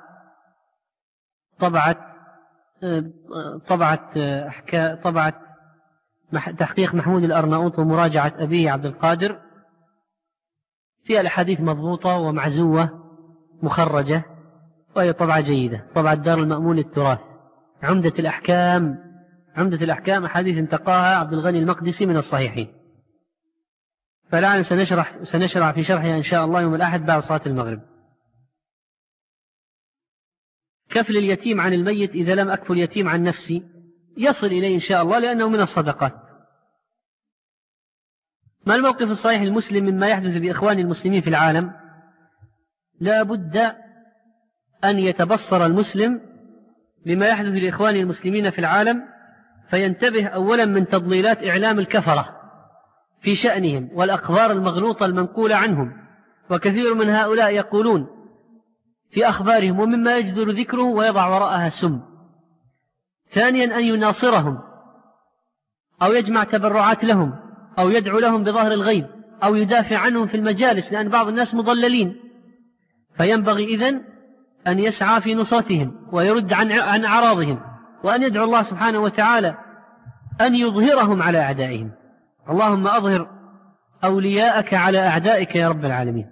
طبعة تحقيق محمود الأرناؤوط ومراجعة أبيه عبد القادر، فيها الأحاديث مضبوطة ومعزوة مخرجة، وهي طبعة جيدة، طبعة دار المأمون للتراث. عمدة الأحكام أحاديث انتقاها عبد الغني المقدسي من الصحيحين. فالآن سنشرع في شرحها إن شاء الله يوم الأحد بعد صلاة المغرب. كفل اليتيم عن الميت إذا لم أكفل اليتيم عن نفسي، يصل إليه إن شاء الله لأنه من الصدقات. ما الموقف الصحيح المسلم مما يحدث بإخوان المسلمين في العالم؟ لا بد أن يتبصر المسلم بما يحدث لإخوان المسلمين في العالم، فينتبه أولا من تضليلات إعلام الكفرة في شأنهم والأخبار المغلوطة المنقولة عنهم، وكثير من هؤلاء يقولون في أخبارهم ومما يجدر ذكره ويضع وراءها سم. ثانيا أن يناصرهم أو يجمع تبرعات لهم أو يدعو لهم بظهر الغيب أو يدافع عنهم في المجالس، لأن بعض الناس مضللين، فينبغي إذن أن يسعى في نصرتهم ويرد عن أعراضهم، وأن يدعو الله سبحانه وتعالى أن يظهرهم على أعدائهم. اللهم أظهر أولياءك على أعدائك يا رب العالمين.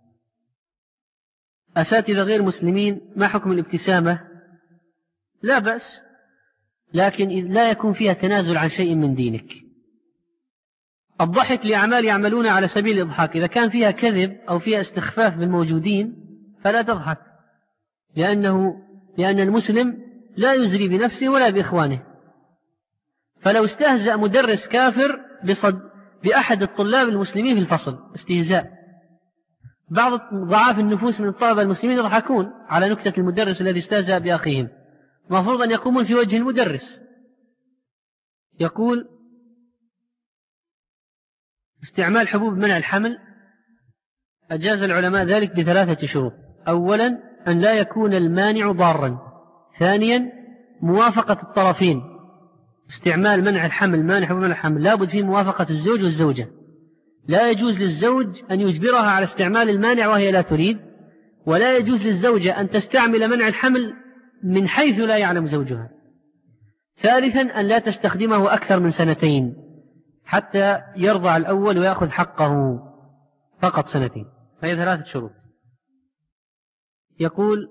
أساتذة غير مسلمين، ما حكم الابتسامة؟ لا بأس، لكن لا يكون فيها تنازل عن شيء من دينك. الضحك لأعمال يعملون على سبيل الإضحاك، إذا كان فيها كذب أو فيها استخفاف بالموجودين فلا تضحك، لأن المسلم لا يزري بنفسه ولا بإخوانه. فلو استهزأ مدرس كافر بأحد الطلاب المسلمين في الفصل استهزاء، بعض ضعاف النفوس من الطلبة المسلمين يضحكون على نكتة المدرس الذي استهزأ بأخيهم، المفروض أن يقومون في وجه المدرس. يقول: استعمال حبوب منع الحمل أجاز العلماء ذلك ب3 شروط: أولا أن لا يكون المانع ضارا، ثانيا موافقة الطرفين. استعمال منع الحمل، مانع حبوب منع الحمل، لابد فيه موافقة الزوج والزوجة، لا يجوز للزوج أن يجبرها على استعمال المانع وهي لا تريد، ولا يجوز للزوجة أن تستعمل منع الحمل من حيث لا يعلم زوجها. ثالثا أن لا تستخدمه أكثر من 2 حتى يرضع الأول ويأخذ حقه، فقط 2. فهي 3 شروط. يقول: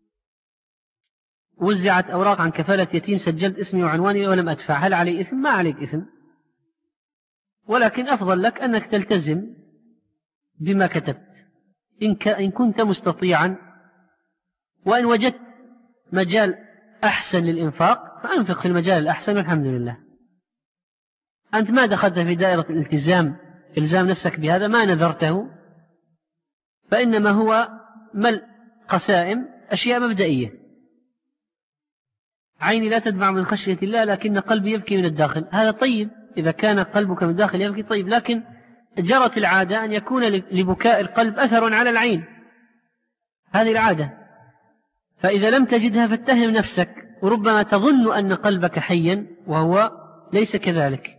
وزعت أوراق عن كفالة يتيم، سجلت اسمي وعنواني ولم أدفع، هل علي إثم؟ ما عليك إثم، ولكن أفضل لك أنك تلتزم بما كتبت إن كنت مستطيعا، وإن وجدت مجال أحسن للإنفاق فأنفق في المجال الأحسن والحمد لله. أنت ما دخلت في دائرة الالتزام، إلزام نفسك بهذا، ما نذرته، فإنما هو ملء قسائم، أشياء مبدئية. عيني لا تدمع من خشية الله لكن قلبي يبكي من الداخل، هذا طيب، إذا كان قلبك من الداخل يبكي طيب، لكن جرت العادة أن يكون لبكاء القلب أثر على العين، هذه العادة. فإذا لم تجدها فاتهم نفسك، وربما تظن أن قلبك حيا وهو ليس كذلك.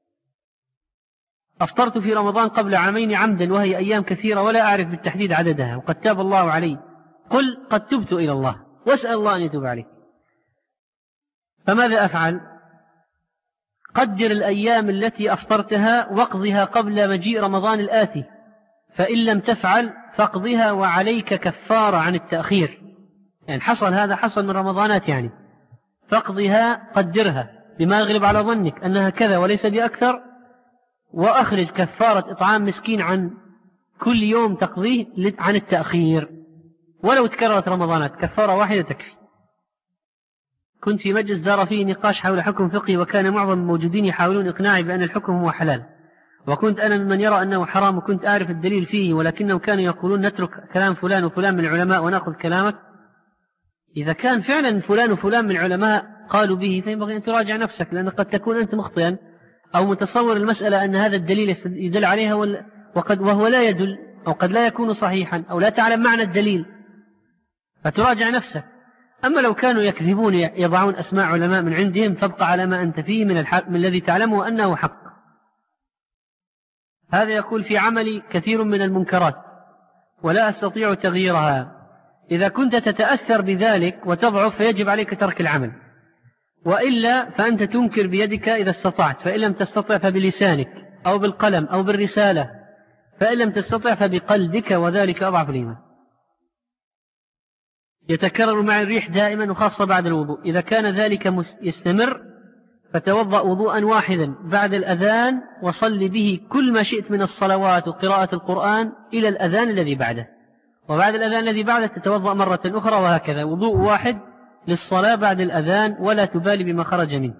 أفطرت في رمضان قبل 2 عام عمدا وهي أيام كثيرة ولا أعرف بالتحديد عددها، وقد تاب الله علي، قل قد تبت إلى الله واسأل الله أن يتوب عليك. فماذا أفعل؟ قدر الأيام التي أفطرتها واقضها قبل مجيء رمضان الآتي، فإن لم تفعل فاقضها وعليك كفارة عن التأخير، يعني حصل هذا، حصل من رمضانات يعني، فاقضها، قدرها بما يغلب على ظنك أنها كذا وليس بأكثر، وأخرج كفارة إطعام مسكين عن كل يوم تقضيه عن التأخير، ولو تكررت رمضانات كفارة واحدة تكفي. كنت في مجلس دار فيه نقاش حول حكم فقهي، وكان معظم الموجودين يحاولون إقناعي بأن الحكم هو حلال، وكنت أنا ممن يرى أنه حرام، وكنت أعرف الدليل فيه، ولكنهم كانوا يقولون نترك كلام فلان وفلان من العلماء ونأخذ كلامك. إذا كان فعلا فلان وفلان من العلماء قالوا به فينبغي أن تراجع نفسك، لأن قد تكون أنت مخطئا أو متصور المسألة أن هذا الدليل يدل عليها وهو لا يدل، أو قد لا يكون صحيحا، أو لا تعلم معنى الدليل، فتراجع نفسك. أما لو كانوا يكذبون يضعون أسماء علماء من عندهم فابقى على ما أنت فيه من الحق، من الذي تعلمه أنه حق. هذا يقول: في عملي كثير من المنكرات ولا أستطيع تغييرها، إذا كنت تتأثر بذلك وتضعف فيجب عليك ترك العمل، وإلا فأنت تنكر بيدك إذا استطعت، فإن لم تستطع فبلسانك أو بالقلم أو بالرسالة، فإن لم تستطع فبقلبك، وذلك أضعف الإيمان. يتكرر مع الريح دائما وخاصة بعد الوضوء، إذا كان ذلك يستمر فتوضأ وضوءا واحدا بعد الأذان وصل به كل ما شئت من الصلوات وقراءة القرآن إلى الأذان الذي بعده، وبعد الأذان الذي بعده تتوضأ مرة أخرى، وهكذا وضوء واحد للصلاة بعد الأذان، ولا تبالي بما خرج منك.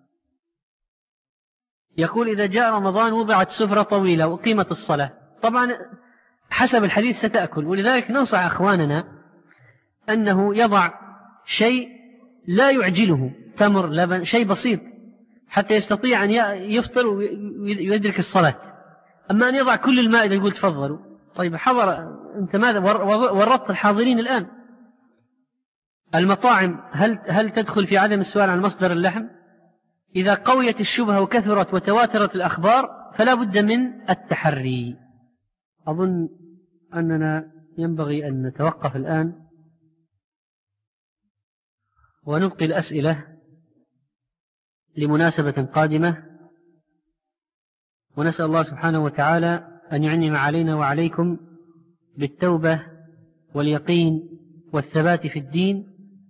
يقول: إذا جاء رمضان وضعت سفرة طويلة وقيمة الصلاة، طبعا حسب الحديث ستأكل، ولذلك ننصح أخواننا أنه يضع شيء لا يعجله، تمر، لبن، شيء بسيط حتى يستطيع أن يفطر ويدرك الصلاة. أما أن يضع كل المائدة يقول تفضلوا، طيب حضر أنت ماذا ورطت الحاضرين الآن؟ المطاعم هل تدخل في عدم السؤال عن مصدر اللحم؟ إذا قويت الشبهة وكثرت وتواترت الأخبار فلا بد من التحري. أظن أننا ينبغي أن نتوقف الآن ونبقي الأسئلة لمناسبة قادمة، ونسأل الله سبحانه وتعالى أن يعنم علينا وعليكم بالتوبة واليقين والثبات في الدين.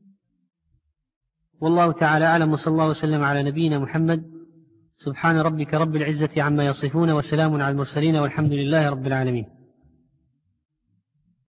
والله تعالى أعلم، وصلى الله وسلم على نبينا محمد. سبحان ربك رب العزة عما يصفون، وسلام على المرسلين، والحمد لله رب العالمين.